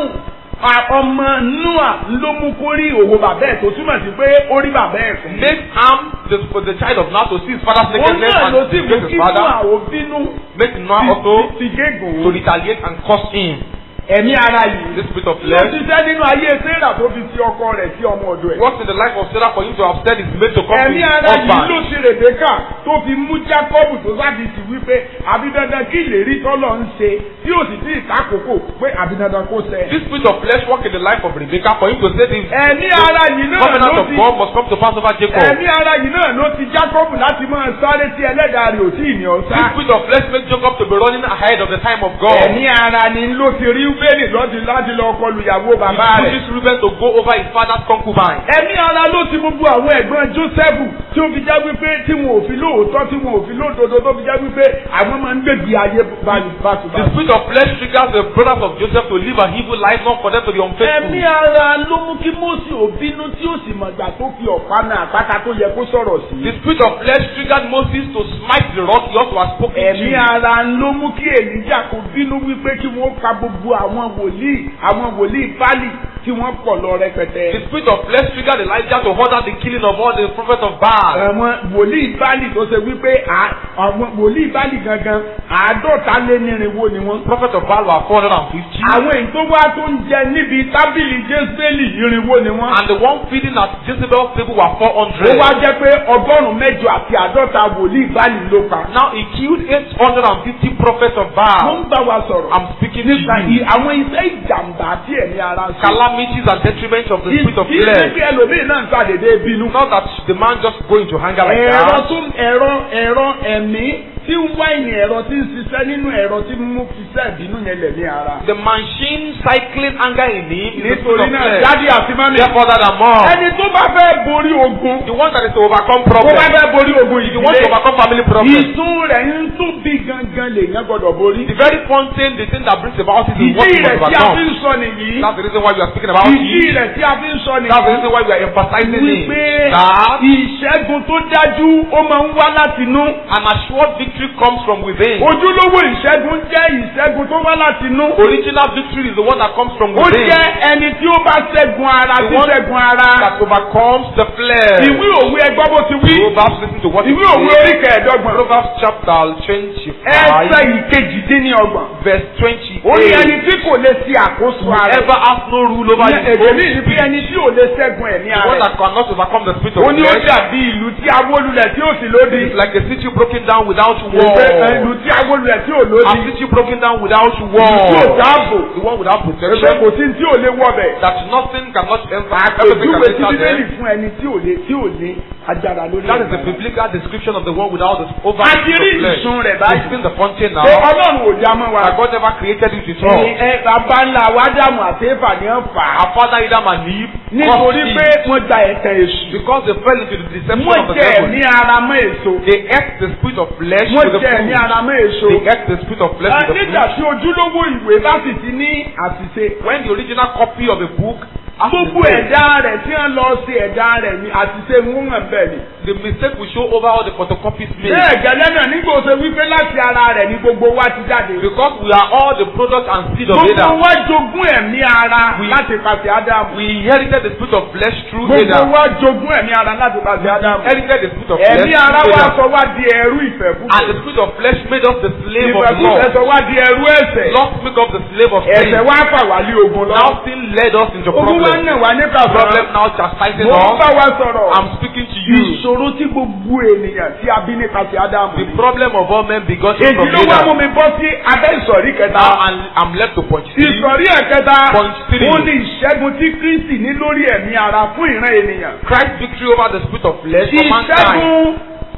ọmọ Noah ló mú kó rí òwò bàbá ẹ̀ tó túmọ̀ sí pé ó rí bàbá ẹ̀ fún. Make Ham the, for the child of Noah to see his father's Òun nakedness náà ló and sì to mú hate his kí father. Noah ó bínú Make Noah also ti gégùn. to retaliate and curse him. Ẹ̀mí ara yìí. This spirit of Ló flesh. ti sẹ́ nínú ayé Sarah tó fi ti ọkọ rẹ̀ sí ọmọ ọ̀dọ̀ ẹ̀. What in the life of Sarah for him to have said is made to come to Ẹ̀mí his ara yìí ló husband. ti Rèbékà tó fi mú Jákọ́bù tó sábì sí wípé àbí dandan kí ìlérí tọ́lọ̀ ń ṣe tí ò sì sí ìtakòkò pé àbí dandan kó ṣẹ. This spirit of flesh work in the life of Rebecca for him to say this Ẹ̀mí ara yìí náà covenant ló of ti God must come to pass over Jacob. ẹ̀mí ara yìí náà ló ti Jákọ́bù láti máa sáré tí ẹlẹ́dàá rẹ̀ ò tí ì ní This ọ̀sá. spirit of flesh makes Jacob to be running ahead of the time of God. Ẹ̀mí ara ni ló ti rí bẹ́ẹ̀ni lọ́dí láti lọ kọlu ìyàwó He bàbá rẹ̀. pushes Reuben to go over his father's concubine. Ẹ̀mí ara ló ti gbogbo àwọn ẹ̀gbọ́n Jósẹ́fù tí ó fi já wípé tí wọn ò fi lóòótọ́ tí wọn ò fi lódodo tó fi já wípé àwọn máa ń gbègbè ayé The báṣubàṣu. spirit of flesh triggers the brothers of Joseph to live a evil life, not for them to be unfaithful. Ẹ̀mí ara ló mú kí Mósè ò bínú tí ó sì mọ̀gbà tó fi ọ̀pá náà àpáta tó yẹ kó sọ̀rọ̀ sí. The spirit of flesh triggered Moses to smite the rock he also has spoken Ẹ̀mí to. ara ló mú kí Èlíjà kó bínú wípé kí wọ́n pa gbogbo àwọn wòlíì àwọn wòlíì Bálì tí wọ́n pọ̀ lọ rẹpẹtẹ. The spirit of flesh triggered Elijah to order the killing of all the prophets of Baal. Àwọn wòlíì Báálì tó ṣe wípé àwọn wòlíì Báálì gangan àádọ́ta lé nírinwó ni wọ́n. Prophets of Baal were four hundred and fifty. Àwọn èyí tó wá tó ń jẹ níbi tábìlì Jésbélì irinwó ni wọ́n. And the one feeding at Jezebel's table were four hundred. Ó wá jẹ́ pé ọgọ́rùn-ún mẹ́jọ àti àádọ́ta wòlíì Báálì ló pa. Now he killed eight hundred and fifty prophets of Baal. Mo ń bá wa sọ̀rọ̀. I'm speaking to nípa you. àwọn iṣẹ́ ìjàmbá tí ẹ̀mí ara ṣe. Calamities and detriments of the spirit of Kì í ṣe flesh. pé ẹlòmíì náà ń ṣàdédé bínú. Not that the man just go into anger like Ẹ̀rọ that. tún ẹ̀rọ ẹ̀rọ ẹ̀mí tí ń wáìnì ẹ̀rọ tí ń ṣiṣẹ́ nínú ẹ̀rọ tí ń mú fiṣẹ́ ìbínú yẹn lẹ̀mí ara. The machine cycling anger in him is the spirit Nítorí of náà flesh. dádì àti mami. Therefore that are more. Ẹni tó bá fẹ́ borí ogun. The one that is to overcome Tó bá problems. fẹ́ borí ogun If you want to ìdílé. overcome family problems. Ìsún rẹ̀ ń tún bí gangan lèèyàn gbọ́dọ̀ borí. The very fountain, the thing that brings about it is what Ìdí you rẹ̀ must tí a fi overcome. ń sọ nìyí. That's the reason why we are speaking about Ìdí it. rẹ̀ tí a fi ń sọ That's the nìyí. reason why we are emphasizing Wípé it. That ìṣẹ́gun tó dájú ó máa ń wá látinú. an assured victory comes from within. Ojúlówó ìṣẹ́gun jẹ́ ìṣẹ́gun tó wá látinú. Original victory is the one that comes from Ó within. jẹ́ ẹni tí ó bá ṣẹ́gun ara The tí one ṣẹ́gun ara. that overcomes the flesh. Ìwé òwe ẹgbọ́ bó ti wí. Proverbs, listen to what it Ìwé òwe says. orí kẹẹ̀ẹ́dọ́gbọ̀n. Proverbs chapter Ẹsẹ̀ twenty-five, ìkejìdínlọ́gbọ̀n. verse Ó ní twenty-eight. ẹni tí kò lè ṣe àkóso ara. Whoever has no rule over his Èdè own mi ní bí spirit, ẹni tí ò lè ṣẹ́gun ẹ̀mí the one ara. that cannot overcome the spirit of Ó ní ó flesh, dàbí ìlú tí awólulẹ̀ tí ò sí lódì. is like a city broken down without Ìgbẹ́ wall. ìlú tí awólulẹ̀ tí ò A lódì. city broken down without Tí ò wall. dáàbò. The one without Ẹgbẹ́ protection. kò sí tí ò lè wọ̀ bẹ̀. That nothing cannot enter. Everything Àpèjúwe can tí enter Bíbélì there. fún ẹni tí ò lè tí ò ní agbára lórí That is the ẹ̀mí ara. biblical description of the one without the over A ti rí the flesh. ìsun rẹ̀ We've báyìí. seen the fountain now. Ṣé Ọlọ́run ò já mọ́ wa? That God never created it at Ní all. ẹ bàbá ńlá wa Ádámù àti Éfà ni wọ́n fà á. Our father Adam and Eve Nítorí caused pé it wọ́n gba ẹ̀tàn èṣù. because they fell into the deception Wọ́n of the jẹ devil. ẹ̀mí ara mọ́ èso. They ate the spirit of flesh Wọ́n with the jẹ ẹ̀mí fruit. ara mọ́ èso. They ate the spirit of flesh Ẹ, with the Nígbà fruit. tí ojúlówó ìwé bá sì ti ní àṣìṣe. When the original copy of a book has Gbogbo mistake, ẹ̀dá rẹ̀ tí wọ́n lọ sí ẹ̀dá rẹ̀ ní àṣìṣe ń hàn bẹ́ẹ̀ ni. the mistake will show over all the photocopies made. Bẹ́ẹ̀ gẹ́lẹ́ náà nígbà ó ṣe wípé láti ara rẹ̀ ní gbogbo wa ti jáde. Because we are all the product and seed of Gbogbo Adam. wa jogún ẹ̀mí ara We- láti pàṣẹ Ádámù. We inherited the spirit of flesh through Gbogbo Adam. wa jogún ẹ̀mí ara láti pàṣẹ Ádámù. Inherited the spirit of flesh Ẹ̀mí ara through wa Adam. sọ wá di ẹrú ìfẹ́kúfẹ̀ẹ́. And the spirit of flesh made us the slave of the law. Ìfẹ́kúfẹ̀ẹ́ sọ wá di ẹrú ẹ̀ṣẹ̀. Lust make us the slave of Ẹ̀ṣẹ̀ sin. wá fà wá lé ogun lọ. Now sin led us into Ogun wá problem. nà wá ní kàfọ́. Problem now chastising Mo ń bá us. wa sọ̀rọ̀. I'm speaking to you. Ìṣòro tí gbogbo ènìyàn tí a bí nípasẹ̀ Ádámù. The problem of all men begotten Èyí from ló wá mú Adam. mi bọ́ sí abẹ́ ìsọ̀rí kẹta. Now I'm, I'm left to point three. Ìsọ̀rí ẹ̀kẹta. Point three. Ó ní ìṣẹ́gun tí Kristi ní lórí ẹ̀mí ara fún ìran ènìyàn. Christ's victory over the spirit of flesh for mankind. Ìṣẹ́gun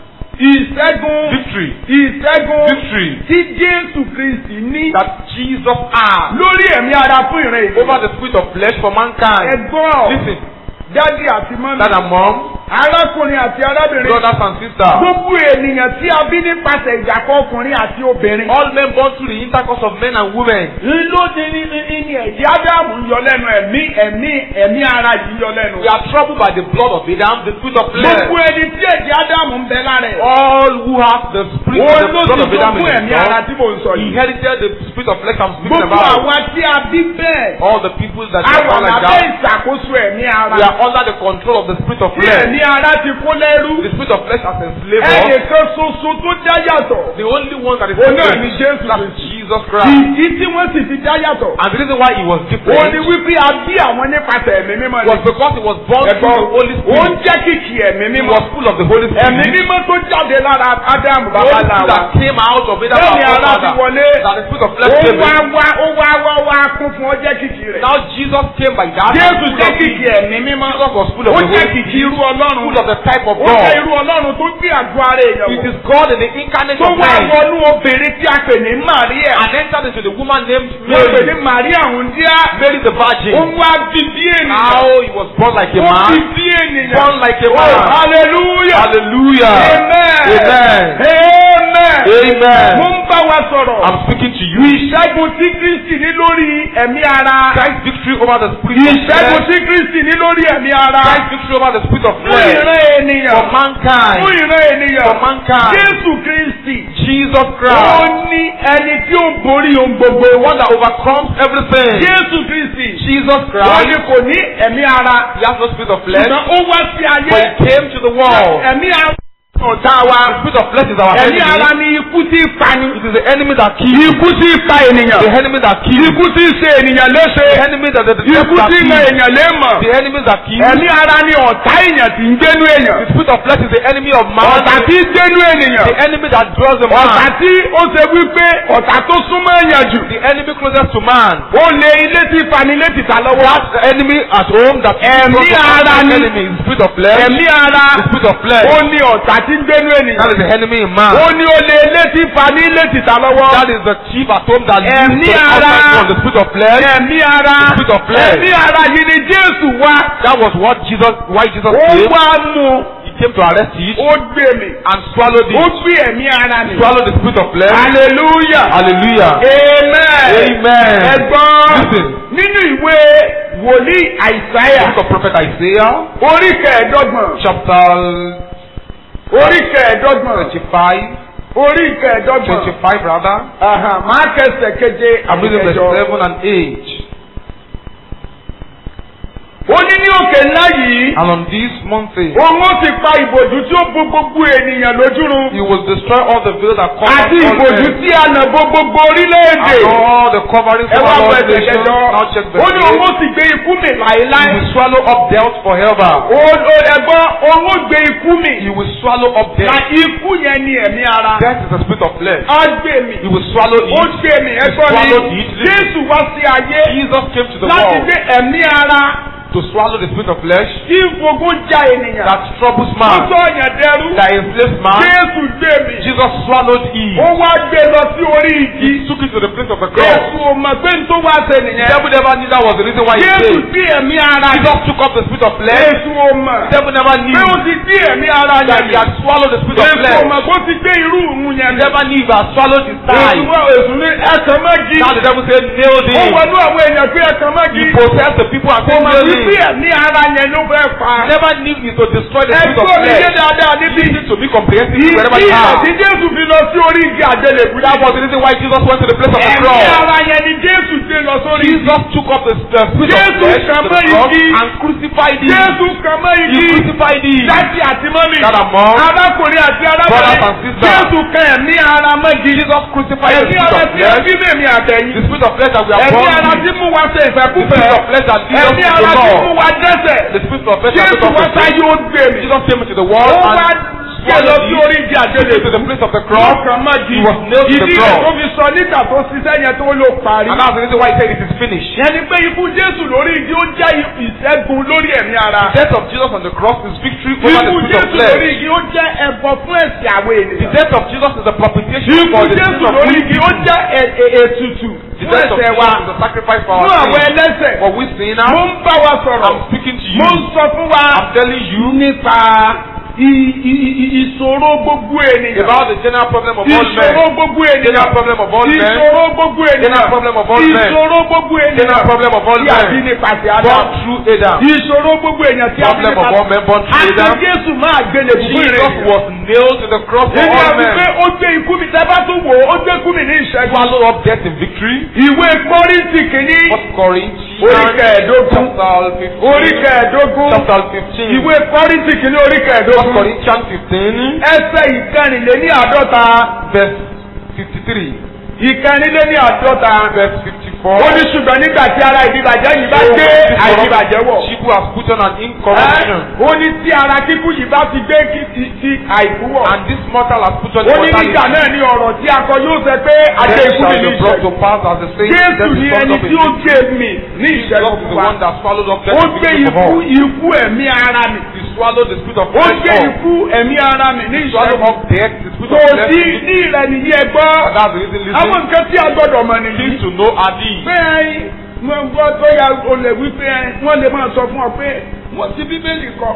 ìṣẹ́gun Victory. ìṣẹ́gun Victory tí Jésù Kristi ní that Jesus has lórí ẹ̀mí ara fún ìran ènìyàn. over the spirit of flesh for mankind. Ẹ̀gbọ́n Listen, dádì àti mọ́mí. dad and mom, arákùnrin àti arábìnrin. brothers and sisters, Gbogbo ènìyàn tí a bí nípasẹ̀ ìjàpọ̀ ọkùnrin àti obìnrin. all men born through the intercourse of men and women. Ló ní ní ní ní ẹ̀jẹ̀ Ádámù ń yọ lẹ́nu ẹ̀mí ẹ̀mí ẹ̀mí ara yìí yọ lẹ́nu. We are troubled by the blood of Adam, the spirit of flesh. Gbogbo ẹni tí ẹ̀jẹ̀ Ádámù ń bẹ lára ẹ̀. All who have the spirit of Wọ́n the ló blood ti of Adam jogún in ẹ̀mí ara themselves tí mò ń sọ yìí. inherited the spirit of flesh I'm speaking Gbogbo about. àwa tí a bí bẹ́ẹ̀. All the people that A are wà all like lábẹ́ that, ìṣàkóso ẹ̀mí ara. we are under the control of the spirit of Tí flesh. ẹ̀mí ara ti kó lẹ́rú. The spirit of flesh has enslaved us. Ẹnìkan ṣoṣo tó já yàtọ̀. The only one that is Òun náà different ni Jésù that's Kristi. Jesus Christ. Ìdí tí wọ́n sì fi já yàtọ̀. And the reason why he was Ó different ní wípé a bí àwọn nípasẹ̀ ẹ̀mí mímọ́ was because he was born through the Holy Ó ń Spirit. jẹ́ kìkì ẹ̀mí He mímọ́. was full of the Holy Spirit. Ẹ̀mí mímọ́ tó jáde lára Ádámù The Holy bàbá Spirit làwà. that came out of Adam Bẹ́ẹ̀ni our ara ti father. wọlé. That the spirit of Ó flesh came wá in. wá ó wá wá wá kún fún ọjẹ́ kìkì rẹ̀. Now Jesus came by that. Jésù Full jẹ́ of kìkì ẹ̀mí mímọ́. Jesus was full of Ó the jẹ́ Holy kìkì Spirit. irú Ọlọ́run. Full of the type of Ó jẹ́ God. irú Ọlọ́run tó gbé àgọ́ ara èèyàn It wọ̀. is God in the incarnate Tó of wá man. wọnú obìnrin tí a pè ní Màríà. And entered into the woman named Wọ́n pè ní Mary. Màríà Wúndíá. Mary the Virgin. Ó wá bí bí ènìyàn. How he was born like a Ó bí man. bí ènìyàn. Born like a Oh, man. hallelujah. Hallelujah. Amen. Amen. Amen. Amen. Mo ń bá wa sọ̀rọ̀. I'm speaking to you. Ìṣẹ́gun tí Kristi ní lórí ẹ̀mí ara. Christ's victory over the spirit of Ìṣẹ́gun flesh. tí Kristi ní lórí lórí ẹ̀mí ara. Christ victory over the spirit of Fún flesh. ìran ènìyàn. For mankind. Fún ìran ènìyàn. For mankind. Jésù Kristi. Jesus Ó Christ. ní ẹni tí ó borí ohun gbogbo. The one that overcomes everything. Jésù Kristi. Jesus Ó Christ. ní kò ní ẹ̀mí ara. He has no spirit of flesh. Ṣùgbọ́n ó wá sí ayé. But he came to the world. Ẹ̀mí ara ọ̀tá wa. The spirit of flesh is our Ẹ̀mí enemy. ara ni ikú tí ń pani. It is the enemy that kills. Ikú tí ń pa ènìyàn. The enemy that kills. Ikú tí ń ṣe ènìyàn léṣe. The enemy that the the Ikú that tí ń na kills. èèyàn léèmọ̀. The enemy that kills. Ẹ̀mí ara ni ọ̀tá èèyàn tí ń gbénú èèyàn. The spirit of flesh is the enemy of man. Ọ̀tá tí ń gbénú ènìyàn. The enemy that dwells in Ọ̀tá man. tí ó ṣe wípé ọ̀tá tó súnmọ́ èèyàn jù. The enemy closest to man. Ó lé ilé tí fani létí ta lọ́wọ́. That's the enemy at home that Ẹ̀mí ara ni. enemy is the spirit of flesh. Ẹ̀mí ara. The spirit of flesh. Ó ní ọ̀tá tí ń gbénú That ènìyàn. is the enemy in man. Ó ní ó lé ilé tí fani létí ta lọ́wọ́. That is the chief at home that leads Ẹ̀mí to the ara. outside one, the spirit of flesh. Ẹ̀mí ara. The spirit of flesh. Ẹ̀mí ara yìí ni Jésù wá. That was what Jesus, why Jesus Ó came. wá mú. He came to arrest it Ó gbé mi. and swallowed Ó it. gbé ẹ̀mí ara mi. Swallow the spirit of flesh. Hallelujah. Hallelujah. Amen. Amen. Ẹ̀gbọ́n. Listen. Nínú ìwé wòlíì Àìsáyà. Book of prophet Isaiah, Orí kẹẹ̀ẹ́dọ́gbọ̀n. chapter Orí kẹẹ̀ẹ́dọ́gbọ̀n. twenty-five, Orí kẹẹ̀ẹ́dọ́gbọ̀n. twenty-five rather. Aha, máa kẹsẹ̀ keje I'm reading verse àkẹjọ. seven and eight. Ó ní ní òkè ńlá yìí. And on this mountain, Òun ó ti pa ìbòjú tí ó bo gbogbo ènìyàn lójúrun. he will destroy all the veil that covers Àti all ìbòjú men, tí a nà bo gbogbo orílẹ̀-èdè. and all the coverings Ẹ of wá all wọ ẹsẹ̀ nations. kẹjọ. Now check Ó ní verse òun ó eight. sì gbé ikú mi He láéláé. will swallow up death forever. Ó ó ẹ̀gbọ́n òun ó gbé ikú mi. He will swallow up Na death. ikú yẹn ni ẹ̀mí ara. Death is the spirit of flesh. Á gbé mi. He will swallow Ó it. gbé mi. Ẹ̀gbọ́n swallowed mi. it. Jésù wá sí ayé. Jesus came to the Láti world gbé ẹ̀mí ara. to swallow the spirit of flesh Tí gbogbo já ènìyàn. that troubles Ó man, sọ ọ̀yàn dẹrú. that enslaves man. Jésù gbé mi. Jesus swallowed it. Ó wá gbé lọ sí orí igi. He took it to the place of the cross. Jésù ò mọ̀ pé n tó wá ṣe The nìyẹn. devil never knew that was the reason why he Jésù came. gbé ẹ̀mí ara Jesus yẹn. took up the spirit of flesh. Jésù ò mọ̀. The devil never knew Pé ó ti gbé ẹ̀mí ara that yẹn. he had swallowed the spirit of Jésù ò flesh. mọ̀ pé ó ti gbé irú òun yẹn. He never knew he had swallowed his Èsù thigh. wá èsù ní ẹ̀kan mọ́gi. Now the devil said, nailed Ó him. wọnú àwọn èèyàn pé ẹ̀kan mọ́gi. He possessed the people and Kò said, mọ̀ nailed wípé him. ẹ̀mí ara yẹn ló fẹ́ pa. He never knew he to destroy the spirit of Ẹ̀gbọ́n mi yé flesh. dáadáa níbí. Listen to me comprehensively wherever Ìdí you are. àti Jésù fi lọ sí orí igi àgbélébùú. That was the reason why Jesus went to the place of the Ẹ̀mí cross. ara yẹn ni Jésù gbé lọ sórí igi. Jesus took up the, the spirit of Jésù flesh to kàn the mọ́ cross igi. and crucified it. Jésù kàn mọ́ He igi. crucified it. Dájú àti mọ́mì. That among Arákùnrin àti brothers arábìnrin. and sisters. Jésù kan ẹ̀mí ara mọ́gi. Jesus crucified the Ẹ̀mí spirit ara of tí ó flesh. bí mèmí àtẹ̀yìn. The spirit of flesh that we are Ẹ̀mí born ara with. tí mú wa ṣe The ìfẹ́kúfẹ́. spirit of flesh that leads us Ẹ̀mí to ara the tí law. mú wa dẹ́ṣẹ̀. The spirit of flesh that Jésù leads us wá to sáyé sin. ó gbé mi. Jesus came into the Ó world wá and gbé lọ sí orí swallowed igi it àgbélébùú. to the place of the cross. Ọkàn mọ́gi. He was nailed to the Ìdí rẹ̀ cross. tó fi sọ nígbà tó ṣiṣẹ́ yẹn tó ló parí. And that's the reason why he said it is finished. Ẹni pé ikú Jésù lórí igi ó jẹ́ ìṣẹ́gun lórí ẹ̀mí ara. The death of Jesus on the cross is victory over the Ikú spirit of Jésù lórí flesh. igi ó jẹ́ ẹbọ fún ẹ̀ṣẹ̀ àwọn The ènìyàn. death of Jesus is the propitiation Ikú for the Jésù sin of lórí we igi ó people. jẹ́ ẹ- ẹ- ètùtù The fún death of ẹ̀ṣẹ̀ Jesus wa. is the sacrifice for Fún our àwọn sin. ẹlẹ́ṣẹ̀. For we Mo sinners, ń bá wa sọ̀rọ̀. I'm speaking to Mo ń you. sọ fún wa I'm telling you nípa i- i- i- ìṣòro gbogbo ènìyàn. about the general problem of all Ìṣòro men. gbogbo General ènìyàn. problem of all men. Ìṣòro gbogbo General ènìyàn. problem of all men. Ìṣòro gbogbo General ènìyàn. problem of all Tí a bí men. nípasẹ̀ Born Ádámù. through Adam. Ìṣòro gbogbo ènìyàn tí a bí Problem of all men born through Àti Adam. Jésù máa gbélé fún Jesus ìrìn. was nailed to the cross for Ìdí all àti pé men. ó gbé ikú mi tẹ́ bá tún wò ó, ó gbé ikú mi ní ìṣẹ́gun. Swallow up death in victory. Ìwé Kọ́ríńtì kìíní. First Corinthians Orí kẹẹ̀ẹ́dógún. chapter fifteen. Orí kẹẹ̀ẹ́dógún. Chapter fifteen. Ìwé Kọ́ríńtì kìíní orí First kẹẹ̀ẹ́dógún. Corinthians fifteen. Ẹsẹ̀ ìkẹrìnléní àádọ́ta. Verse fifty-three. Ìkẹrìnléní àádọ́ta. Verse fifty-four. Ó ní ṣùgbọ́n nígbà tí ara ìdìbàjẹ́ yìí bá gbé àìdìbàjẹ́ wọ̀. She who has put on an incorruption. Ẹ́, Ó ní tí ara kíkú yìí bá ti gbé kí ti ti àìkú wọ̀. And this mortal has put on Ó ní nígbà immortality. náà ni ọ̀rọ̀ tí akọ yóò sẹ pé àjẹ Death ikú mi shall ní be brought to ìṣẹ́gun. pass as the saying. Jésù Death ni is ẹni brought up tí in ó victory. gbé mi ní Jesus ìṣẹ́gun is fún the wa. one that swallowed up Ó death in gbé victory ikú for all. ikú ẹ̀mí ara mi. He swallowed the spirit of Ó flesh gbé up. ikú ẹ̀mí ara mi ní He swallowed ìṣẹ́gun. up death, the spirit Kò of flesh. sí ní ìrẹ̀ nìyí ẹ gbọ́. And that's the reason Àwọn listen. nǹkan tí a gbọ́dọ̀ mọ̀ nìyí. Things to know are these. Bẹ́ẹ̀ mo gbọ́ tó ya olè wípé wọ́n lè máa sọ fún ọ pé wọ́n ti bíbélì kọ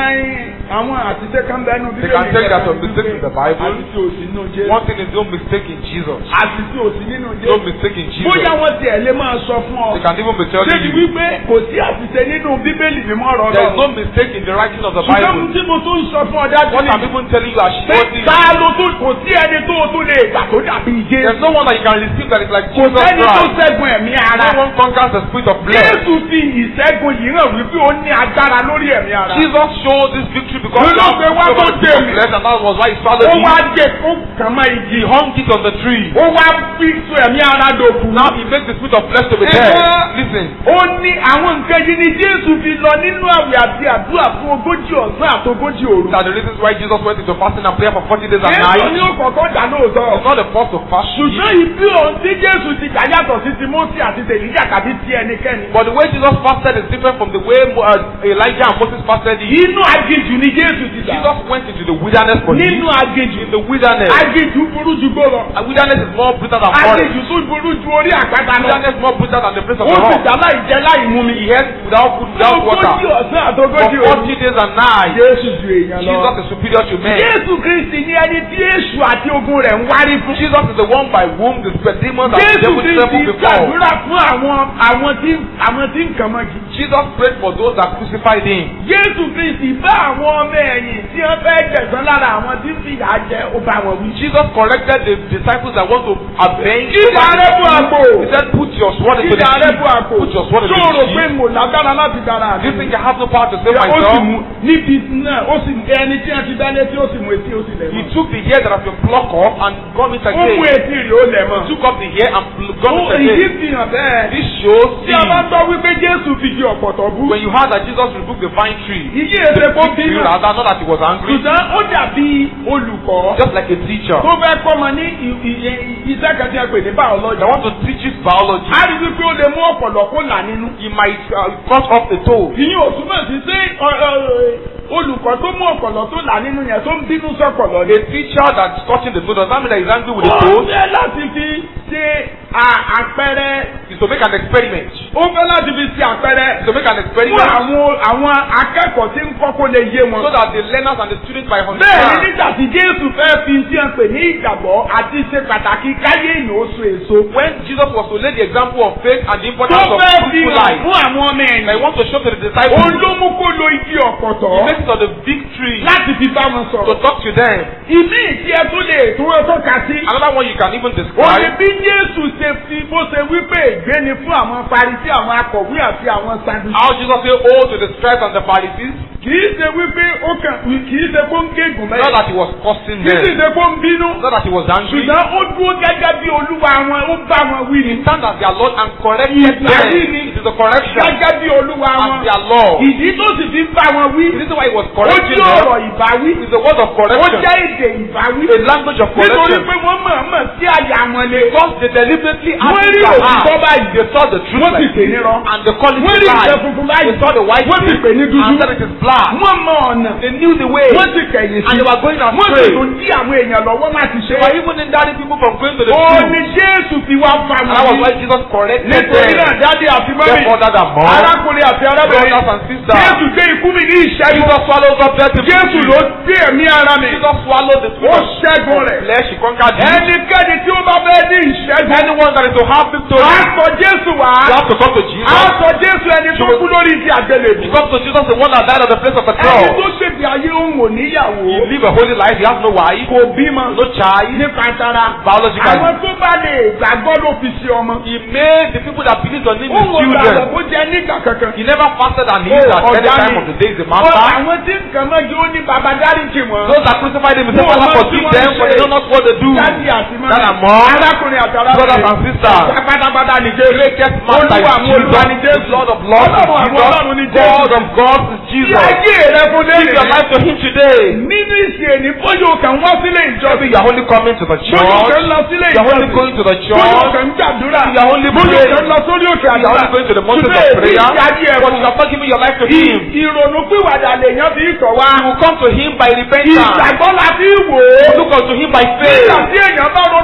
àwọn àtìsẹ́ kan bẹ́ẹ̀ nù They bíbélì. can tell you that some mistakes in the Bible. àtìsẹ́ òsì nínú Jésù. One thing is no mistake in Jesus. àtìsẹ́ òsì nínú No Jésù. mistake in Jesus. bóyá wọ́n tiẹ̀ lè máa sọ fún ọ. They can even be telling débi you. wípé kò sí àtìsẹ́ nínú bíbélì mímọ́ ọ̀rọ̀ There is no Ọlọ́run. mistake in the writing of the ṣùgbọ́n Bible. tí mo tún sọ fún ọ dájú What ni. I'm even telling you as pé surely. ta ló tún kò sí ẹni tó o tún lè gbà tó dàbí Jésù. There's no one that you can receive that is like kò Jesus sẹ́ni tó Christ. ṣẹ́gun ẹ̀mí ara. No one conquers the spirit of flesh. Jésù fi ìṣẹ́gun yìí hàn wípé ó ní agbára lórí ẹ̀mí ara. Jesus showed this victory because Ló he ló had gbé wá over tó the dé spirit of mi. flesh, and that was why he swallowed ó it. wá jẹ ó kàn mọ́ igi. He hung it on the tree. ó wá fi so ẹ̀mí ara dòkú. Now he makes the spirit of flesh to be Ẹ dead. gbọ́. Listen. ó ní àwọn nǹkan yìí ni Jésù fi lọ nínú àwẹ̀ àti àdúrà fún ogójì ọ̀sán àti ogójì òru. These are the reasons why Jesus went into fasting and prayer for forty days and Jésù ní nights. ó kọ̀kọ́ dà lóòótọ́. It's not the first to fast. ṣùgbọ́n ibi òun tí Jésù ti gbà yàtọ̀ sí ti Mósè àti tèlíjà tàbí ti ẹnikẹ́ni. But the way Jesus fasted is different from the way uh, Elijah and Moses fasted. inú aginjù ni Jésù ti dà. Jesus went into the wilderness for this. nínú aginjù. In the wilderness. aginjù burú ju gbó lọ. A wilderness is more brutal than forest. aginjù tún burú ju orí àpáta lọ. Wilderness is more brutal than the place of ó the sì rock. dá láì jẹ láì mú mi. He ate without food, without water. ogójì ọ̀sán àti For ogójì òru. forty days and nights. Jésù ju èèyàn lọ. Jesus is superior to men. Jésù Kristi ní ẹni tí èṣù àti ogun rẹ̀ ń wárí fún. Jesus is the one by whom the demons and the Jésù devil tremble Kristi before. gbàdúrà fún àwọn àwọn tí àwọn tí ń kàn mọ́gi. Jesus prayed for those that crucified him. Jésù Kristi bá àwọn ọmọ ẹ̀yìn tí wọ́n fẹ́ gbẹ̀san lára àwọn tí ń fìyà jẹ ó bá wọn wí. Jesus corrected the disciples that want to avenge. Ìdá rẹ̀ bú àpò. He said, put your sword into the Ìdá rẹ̀ bú sheath. àpò. Put your sword into Tó rò the pé sheath. mo lágbára láti dára Do you àdé. think I have no power to save Ó sì myself? mú níbi náà ó sì ẹni tí wọ́n ti dá létí ó sì mú etí ó sì lẹ̀ He mọ́. took the hair that has been plucked off and gone into Ó mú again. etí rẹ̀ ó lẹ̀ mọ́. He took up the hair and pl- gone Ó into ìdí again. fi hàn bẹ́ẹ̀. This shows Tí a bá ń see, gbọ́ wípé Jésù fi di ọ̀pọ̀tọ̀ bú. when you heard that Jesus rebuked the vine tree, Iye èdè kó the tree bínú. rather, not that he was angry, Ṣùgbọ́n ó dàbí olùkọ́ just like a teacher. tó fẹ́ kọ́mọ ní ì- ì- ì- iṣẹ́ kan tí a pè ní I báọ́lọ́jì. want to teach you biology. A rí wípé ó lè mú ọ̀pọ̀lọ̀ kó là nínú. He might uh, cut off a toe. Ìyín ò túmọ̀ sí sí ọ- ọ- olùkọ́ tó mú ọ̀pọ̀lọ̀ tó là nínú yẹn tó ń bínú sọ̀pọ̀lọ̀ ni. A teacher that's touching the toe does that mean that he's angry with the Ó toe? fẹ́ láti fi ṣe à- àpẹẹrẹ. Is to make an experiment. Ó fẹ́ láti fi ṣe àpẹẹrẹ. Is to make an Fún experiment àwọn àwọn akẹ́kọ̀ọ́ tí ń kọ́ kó lè yé wọn. so that the learners and the students might Bẹ́ẹ̀ ni understand. nígbà tí Jésù fẹ́ fi tí a ń pè ní ìgbàgbọ́ àti ṣe pàtàkì káyé èèyàn ó so èso. When Jesus was to lay the example of faith and the Tó importance of fẹ́ fi fruitful hàn life, fún àwọn ọmọ I ẹ̀yìn. want to show to the disciples, Òun ló mú kó lo igi he ọ̀pọ̀tọ̀ makes it on the victory láti fi bá wọn to sọ̀rọ̀. talk to them. Ìmí ìdí ẹ tó lè tó ẹ tọ́ka sí. Another one you can even Òní describe bí Jésù ṣe fi bó ṣe wípé ìgbéni fún àwọn Farisí àwọn akọ̀wé àti àwọn Sadducí. how Jesus said, oh, to the scribes and the Pharisees, Kìí ṣe wípé ó kàn kìí ṣe kó ń gégùn not mẹ́rin. that he was cursing Kìí sì them, ṣe kó ń bínú. not that he was angry. Ṣùgbọ́n ó dúró gẹ́gẹ́ bí olúwa wọn ó bá wọn wí ni. He stand as their Lord and corrected Ìgbà them. yìí ni It is a correction gẹ́gẹ́ bí olúwa as wọn. their Lord. Ìdí tó sì fi ń bá wọn wí. The reason why he was Ó correcting jẹ́ them ọ̀rọ̀ ìbáwí. is the word of Ó correction, jẹ́ èdè ìbáwí. a language of Nítorí correction. pé wọ́n mọ̀ọ́mọ̀ sí àyà wọn le. Because they deliberately Wọ́n asked rí their òtítọ́ heart, báyìí. they saw the truth Wọ́n sì like pè this, ní rọ. and they call it Wọ́n rí lie. ìjẹ funfun báyìí. They saw the white Wọ́n sì pè ní meat, dúdú. and said it is black. Wọ́n mọ ọ̀nà. They knew the way, Wọ́n sì kẹ̀yìn and sí. they were going Wọ́n sì astray. tún dí àwọn èèyàn lọ́wọ́ láti ṣe They é. were even hindering people from going to the Ó truth. ní Jésù fi wá fa And that was wọn why ní. Jesus corrected Nítorí náà them. dáadé àti mọ́mí. Therefore, that are more Arákùnrin àti arábìnrin. brothers and sisters. Jésù gbé ikú mi ní ìṣẹ́gun. Jesus swallowed up death in Jésù ló gbé ẹ̀mí ara mi. Jesus swallowed the Ó spirit of ṣẹ́gun rẹ̀. flesh. He conquered it. Ẹnikẹ́ni tí ó bá fẹ́ ní ìṣẹ́gun. Anyone that is to have victory, Á sọ Jésù wá. you have to come to Á Jesus. sọ Jésù ẹni tó kú lórí ti àgbélébùú. You come to Jesus, the one that died on the place of the Ẹni cross. tó ṣègbè ayé òun ò níyàwó. He live a holy life. He has no wife, Kò bímọ. no child. Nípa tara. Biologically. Àwọn tó bá lè gbàgbọ́ ló fi ṣe ọmọ. He made the people that believed on him his Òun ò gbàgbọ́ children. kó jẹ nígbà kankan. He never fasted and Oh, healed at any ọ̀dà time ni. of the day. He's a Ó master. àwọn tí nǹkan mọ́jú ó ní bàbá dáríjì wọn. Those that crucified him, he said, No, Father, no, forgive no, them, no, for they know not what they do. Dádì àti mọ́mí. That are more Arákùnrin àti brothers arábìnrin. and sisters. Pátápátá ni Jésù. Greatest master Olúwa is àwọn olúwa ni Jesus. Jésù. Lord of lords is Ọlọ́run àwọn ọlọ́run ni Jesus. Jésù. God of gods is Kí Jesus. ayé rẹ fún Give your lélẹ̀. life to him today. Nínú ìsìn èní bóyá o kàn wá sílé Maybe ìjọsìn. you are only coming to the Bóyá o church. kàn lọ sílé You are only ìjọsìn. going to the Bóyá o church. kàn gbàdúrà. You are only Bóyá o praying. kàn lọ sórí òkè You are àdúrà. only going to the mountains Ṣùgbọ́n of èyí prayer. ti ayé ẹ̀ But fún. you are not giving your life to him. Ìrònú pìwàdà lèèyàn fi ń tọ̀ wá. You will come to him by repentance. Ìgbàgbọ́ la fi ń wò ó. Look unto him by Nígbà faith. tí èèyàn bá ronú pìwàdà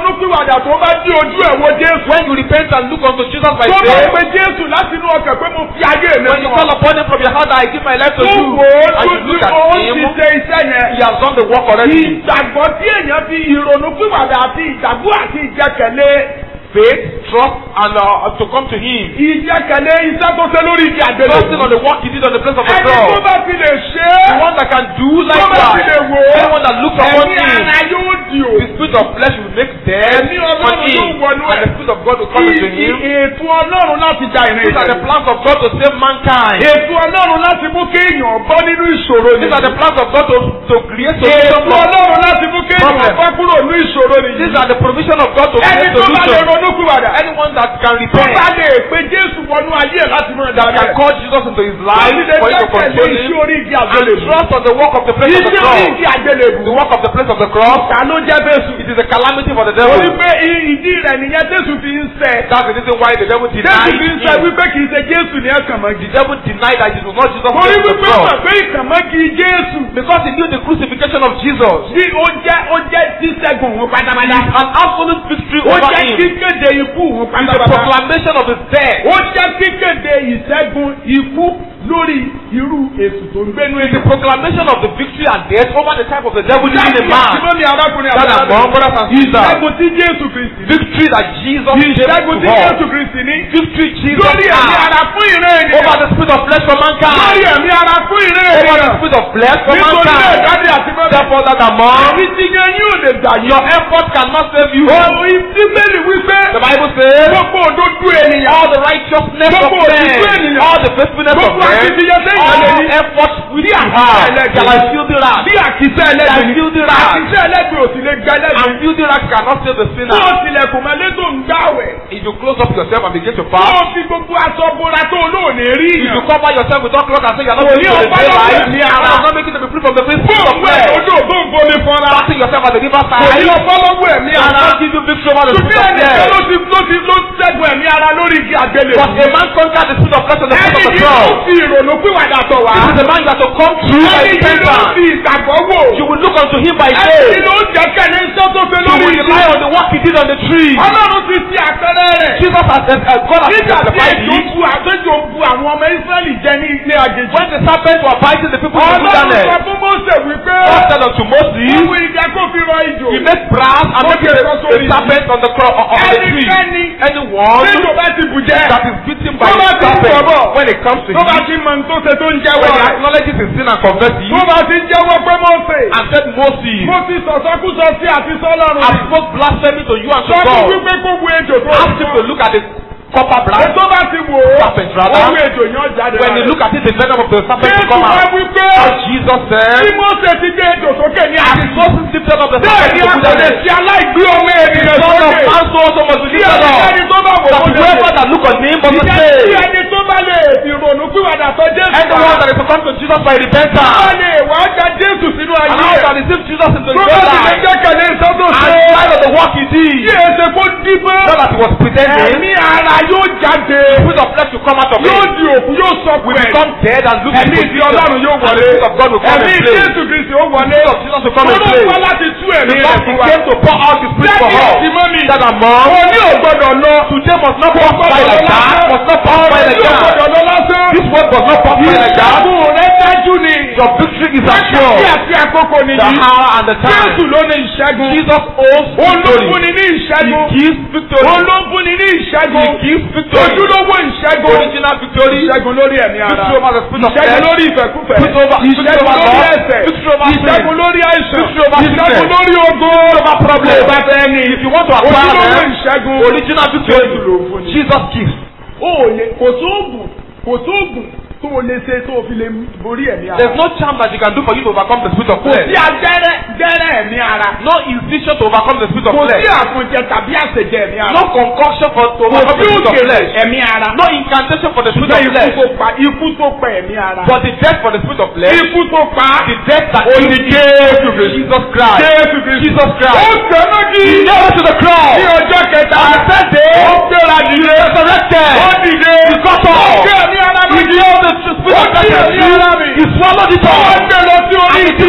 pìwàdà tó bá dí ojú ẹ̀ wo Jésù. When you repent and look unto Jesus by Tó bá faith, pe Jésù láti inú ọkàn pé mo fi ayé mi when you fún call ọ. upon him from your heart that I give my life to Tó you, wò ó and you tó look tí at ó ti him, ṣe iṣẹ́ yẹn. he has done the work already. Ìgbàgbọ́ tí èèyàn fi ìrònú pìwàdà àti ìgbàgbọ́ àti ìjẹkẹ̀lé. Faith, trust, and uh, to come to him. Ìjẹkẹ̀lé iṣẹ́ tó ṣe lórí igi àgbélébùú. Trusting on the work he did on the place of the Ẹni tó cross. bá fi lè ṣe The é. one that can do Tó bá fi likewise. lè wò ó. Anyone that looks upon Ẹ̀mí him, ara yóò di o. the spirit of flesh will make dead Ẹ̀mí on Ọlọ́run him, yóò wọnú and ẹ̀. the spirit of God will come into him. Ètò Ọlọ́run láti ja ìrìn These are the ìrìn. plans of God to save mankind. Ètò Ọlọ́run láti mú kéèyàn bọ́ nínú ìṣòro These are the nìyí. plans of God to, to create solution Ètò for. Ọlọ́run láti mú kéèyàn Problem. bọ́ kúrò nínú ìṣòro nìyí. These are the provision of God to Ẹni create tó bá lè solution. ronú pìwàdà. Anyone that can Tó repent, bá lè pe Jésù wọnú ayé ẹ̀ láti mọ̀ that dáadáa. can call Jesus into his life Láti lè for him to jẹ́kẹ̀lé control iṣẹ́ him, orí igi and àgbélébùú. trust on the work of the place of the Iṣẹ́ orí cross. igi àgbélébùú. The work of the place of the cross, Ta ló jẹ́ Jésù? it is a calamity for the Torí devil. pé ìdí rẹ̀ nìyẹn Jésù fi ń sẹ́. That's the reason why the devil Jésù denied fi ń sẹ́ him. wípé kì í ṣe Jésù ní ẹ̀kàn mọ́ The gidi. devil denied that it was not Jesus Torí Christ on the wípé cross. mọ̀ pé ìkànmọ́ kì í Jésù. Because he knew the crucifixion of Jesus. Bí ó jẹ́ ó jẹ́ sísẹ́gun òun pátápátá. An absolute victory Ó over jẹ́ him. kíkéde ikú òun It's a pátápátá. proclamation of his death. Ó jẹ́ kíkéde ìṣẹ́gun ikú lórí irú èsù tó ń gbénu It's a èdè. proclamation of the victory and death over the type of the devil living in a man. Ìṣẹ́gun arákùnrin That are born, brothers and sisters. Ìṣẹ́gun tí Jésù Kristi ní. Victory that Jesus gave Ìṣẹ́gun tí to us. Jésù Kristi ní. Victory Jesus Lórí ẹ̀mí had ara fún ìran over ènìyàn. the spirit of flesh for Lórí mankind. ẹ̀mí ara fún ìran Over the ènìyàn. spirit of flesh for Nítorí náà mankind. jáde àti bẹ́ẹ̀. Therefore that among Èmi ti yan yóò lè gbà yín. your effort cannot save you. Ọ̀rọ̀ ìsíbẹ̀lì wípé. The Bible says Gbogbo òdodo ènìyàn. all the righteousness of Gbogbo òtítọ́ men, ènìyàn. all the faithfulness of Gbogbo men, akitiyan tẹ́yìn all lè ní. efforts which Bí you àkísà have ẹlẹ́gbẹ̀ẹ́. shall I filthy rags. Bí àkísà ẹlẹ́gbẹ̀ẹ́ Like ni. filthy rags. Àkísà ẹlẹ́gbẹ̀ẹ́ ò sì lè gba ẹlẹ́gbẹ̀ẹ́. And filthy rags cannot save the sinner. Tó o tilẹ̀kùn mọ́lẹ́ tó ń gbàwẹ̀. If you close up yourself and begin to Tó fast, o fi gbogbo aṣọ bora tó olóòní rí if you yàn. cover yourself with all cloth and say you are not Kò going ní to the ọgbà daylight, lọ́wọ́ ẹ̀mí ara. that is not making to be free from the free spirit of Gbogbo ẹ̀ flesh. ojú ògbó ń bomi fọ́nra. Fasting yourself at the river Kò ní side ọgbà lọ́wọ́ ẹ̀mí does ara. not give you victory over the spirit Ṣùgbọ́n of ẹnìkan ló flesh. ti ló ti ló ṣẹ́gun ẹ̀mí ara lórí igi àgbélébùú. But a man conquered the spirit of flesh on the foot Ẹni of the yìí ló cross. fi ìrònú pìwàdà tọ̀ wá. This is a man you have to come through by Ẹni yìí ló repentance. fi ìgbàgbọ́ wò. You will look unto him by Ẹni faith. yìí ló jẹ́kẹ̀lé iṣẹ́ tó ṣe You lórí will igi. rely on the work he did on the tree. Ọlọ́run ti fi àpẹẹrẹ rẹ̀. Jesus has uh, God has Nígbà tí testified èjò it. bu àtẹ́jọ́ bu àwọn ọmọ Ísírẹ́lì jẹ ní ilé àjèjì. When the serpents were biting the people in the Ọlọ́run sọ wilderness, fún Mósè wípé. God said unto Moses, Owó ìjà kò fi rọ ìjò. he made brass and make it a, a serpent on the cross on the tree. Ẹnikẹ́ni Anyone Téjò bá ti bù jẹ́. that is beaten by Tó bá the ti serpent, sọ̀rọ̀. when it comes to Tó bá him, ti mọ̀ ní tó ṣe tó ń jẹ́wọ́ when he rẹ̀. acknowledges his sin and confesses Tó it, bá ti jẹ́wọ́ pé Mósè. and said Moses, Mo ti sọ̀sọ́kúsọ sí àti sọ́lọ́run. I spoke blasphemy to you and to Sọ fún God. wípé kó wo ejò tó Ask him to look at the copper brass. Tó bá ti wò ó. Serpent rather. Owó ejò yẹn jáde When you lára. look at it, the venom of the serpent will Jésù come wá out. wípé. As Jesus Bí said, Mósè ti gbé ejò sókè ní as àdìsí. Moses lifted up the Bẹ́ẹ̀ serpent ni in a the kò lè wilderness, ṣe aláìgbé ọmọ ènìyàn the Son of sókè. Man so also must be Bí lifted up. ẹnikẹ́ni tó bá wò That ó whoever lè. that look on him must Ìjẹ́ say, tí ẹni tó bá lè fi ronú pìwàdà tọ̀ Jésù. anyone that is to come to Jesus by Tó bá repentance, lè wá gba Jésù sínú and ayé how rẹ̀. that receive Jesus into Tó his bá own ti lè life, gbẹ́kẹ̀lé iṣẹ́ tó and ṣe. despite of the work he Tí did, èsè kó dípẹ́. not that he was pretending, Ẹ̀mí ara yóò jáde. the spirit of flesh will come out of Yóò him. di òkú yóò sọ We pé. become dead and look Ẹ̀mí into ti Ọlọ́run yóò and the wọlé. spirit of God will come Ẹ̀mí in place. Jésù Kristi ó wọlé. The spirit of Jesus will come in Olóòtú place. wá láti tú ẹ̀mí rẹ̀ Because he fún wa. came to pour out his spirit for Lẹ́yìn all. tí mọ́mí. That among Òní ò gbọdọ̀ lọ. today must not pass by like that, must not pass by like Òní ò that. gbọdọ̀ lọ lásán. This word must not pass by like that. Ìṣẹ́gun rẹ̀ dájú ni. Your victory is Wákàtí assured. àti àkókò The nìyí. hour and the Jésù time. ló ní ìṣẹ́gun. Jesus owns victory. Olóńfúnni ní He ìṣẹ́gun. gives victory. Olóńfúnni ní He ìṣẹ́gun. gives victory. Ojúlówó ìṣẹ́gun. Original victory. Ìṣẹ́gun lórí ẹ̀mí ara. Victory over the spirit of Ìṣẹ́gun flesh. lórí ìfẹ́kúfẹ́. Victory over- victory Ìṣẹ́gun over lórí love. ẹ̀ṣẹ̀. Victory over sin. Ìṣẹ́gun lórí àìsàn. Victory over Ìṣẹ́gun sickness. lórí ogo. over problem. Tó bá fẹ́ ní. If you want to acquire Ojúlówó them, ìṣẹ́gun. original Jésù ló victory. fún ni. Jesus gives. Ó lè kò sóògùn kò sóògùn tó o lè ṣe tó o fi lè borí ẹ̀mí ara. There's no charm that you can do for you to overcome the spirit of Kò sí flesh. agbẹ́rẹ́ gbẹ́rẹ́ ẹ̀mí ara. No incision to overcome the spirit of Kò sí flesh. àfúnjẹ tàbí àṣejẹ ẹ̀mí ara. No concoction for to Kò overcome sí the spirit of òkèlè flesh. ẹ̀mí ara. No incantation for the spirit Ṣùgbọ́n of flesh. ikú tó pa ikú tó pa ẹ̀mí ara. But the death for the spirit of flesh. Ikú tó pa The death that Ó ní kills Jésù you. Kristi. Jesus Christ. Jésù Kristi. Jesus Christ. Ó tẹ̀lé kí. He nailed to the cross. Ní ọjọ́ kẹta. On the third day, Ó gbéra dìde. resurrected. Ó dìde. He got Ó up. gbé ẹ̀mí ara mi. He nailed the spirit Ó of gbé flesh. ẹ̀mí ara mi. He swallowed it Ó all. gbé lọ sí orí And he ìdí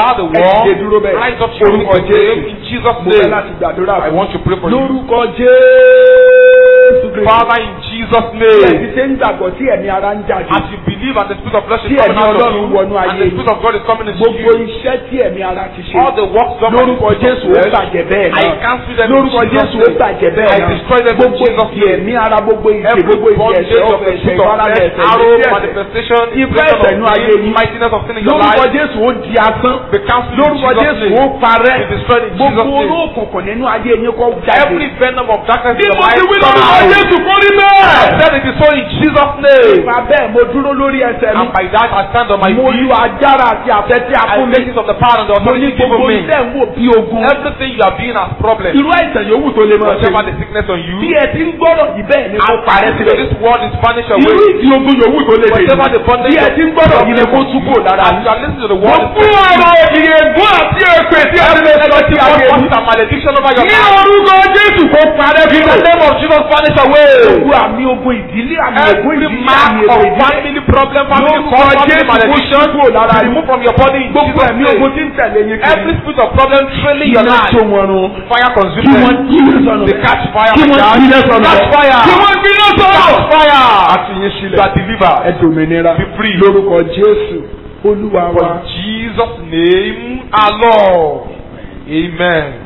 over the ẹ wall. dìde dúró bẹ́ẹ̀. Rise up to your Orúkọ name Jésù. in Jesus' Mo fẹ́ name. láti gbàdúrà I fún want to pray for you. lórúkọ Jésù Kristi. Father, in Jesus' Jesus' Bí ẹ name. ti ṣe ń gbàgbọ́ tí ẹ̀mí ara ń jáde. As you believe and the Spirit of flesh is Tí coming ẹ̀mí out of Ọlọ́run you, wọnú and ayé the yìí. Spirit of God is coming into Gbogbo you, iṣẹ́ tí ẹ̀mí ara ti ṣe. all the works done by the Lórúkọ Spirit Jésù of ó flesh, bàjẹ́ bẹ́ẹ̀ I náà. cancel them in Lórúkọ Jesus' Jésù ó name. bàjẹ́ bẹ́ẹ̀ I náà. destroy them in Gbogbo Jesus' ìdí name. ẹ̀mí ara, gbogbo ìdí, Every gbogbo ìdí bondage ẹ̀ṣẹ̀, of the ọ̀fẹ́ ẹ̀ṣẹ̀, spirit of ìfarahàn flesh, ẹ̀ṣẹ̀, arrow, ìdí ẹ̀ṣẹ̀. manifestation, Ìfẹ́ expression ẹ̀ṣẹ̀ of nú ayé sin, yín. mightiness of sin in your Lórúkọ life, Jésù ó di asán. be cancelled in Lórúkọ Jesus' Jésù name. ó parẹ́. Be destroyed in Gbogbo Jesus' name. olóòkùnkùn nínú ayé yín kó jáde. Every venom of darkness Bí in your mo ti life, wí come lórúkọ out. Jésù kó rí I bẹ́ẹ̀. said it is so in Jesus' name. Ìfà bẹ́ẹ̀ mo dúró lórí ẹsẹ̀ mi. And by that I stand on my Mo feet. lu agbára àti àfẹ́ tí a I fún mi. take it of the power and the Mo ní authority given gbogbo me. iṣẹ́ ń wò bí ogun. Everything you are being as problem, Irú àìsàn yòówù tó lè máa ṣe. whatever the sickness on you, Bí ẹ ti ń gbọ́rọ̀ yìí bẹ́ẹ̀ ni kó parẹ́ so sílẹ̀. this world is vanished Irú away. ìdí ogun yòówù tó lè dé. Whatever the bondage Bí ẹ ti ń gbọ́rọ̀ yìí ni kó túbọ̀ lára. As you are listening to the Mo word, fún ọ̀rọ̀ ìyẹ̀gún àti èpè tí a ti lè sọ sí ayé mi. and malediction over your Ní life. orúkọ Jésù kó parẹ́ In the sílẹ̀. name of Jesus, vanish away. Gbogbo àmì ogun ìdílé, àmì ogun Every ìdílé, mark àmì of èrò ìdílé. family problem, family Lórúkọ cause, family Jésù kó malediction, túbọ̀ lára be yín. removed from your body in Gbogbo Jesus' ẹ̀mí name. ogun tí ń tẹ̀lé yín Every kiri. spirit of problem trailing your Iná life, jó wọn run. fire consume Kí wọ́n them. gbiná sọ̀nù. They catch fire. Kí like wọ́n that. gbiná sọ̀nù. Catch fire. Kí wọ́n gbiná sọ̀nù. Catch fire. Àti yín sílẹ̀. You are delivered. Ẹ dòmìnira. Be free. Lórúkọ Jésù Olúwa wa. For Jesus' name, our Lord. Amen.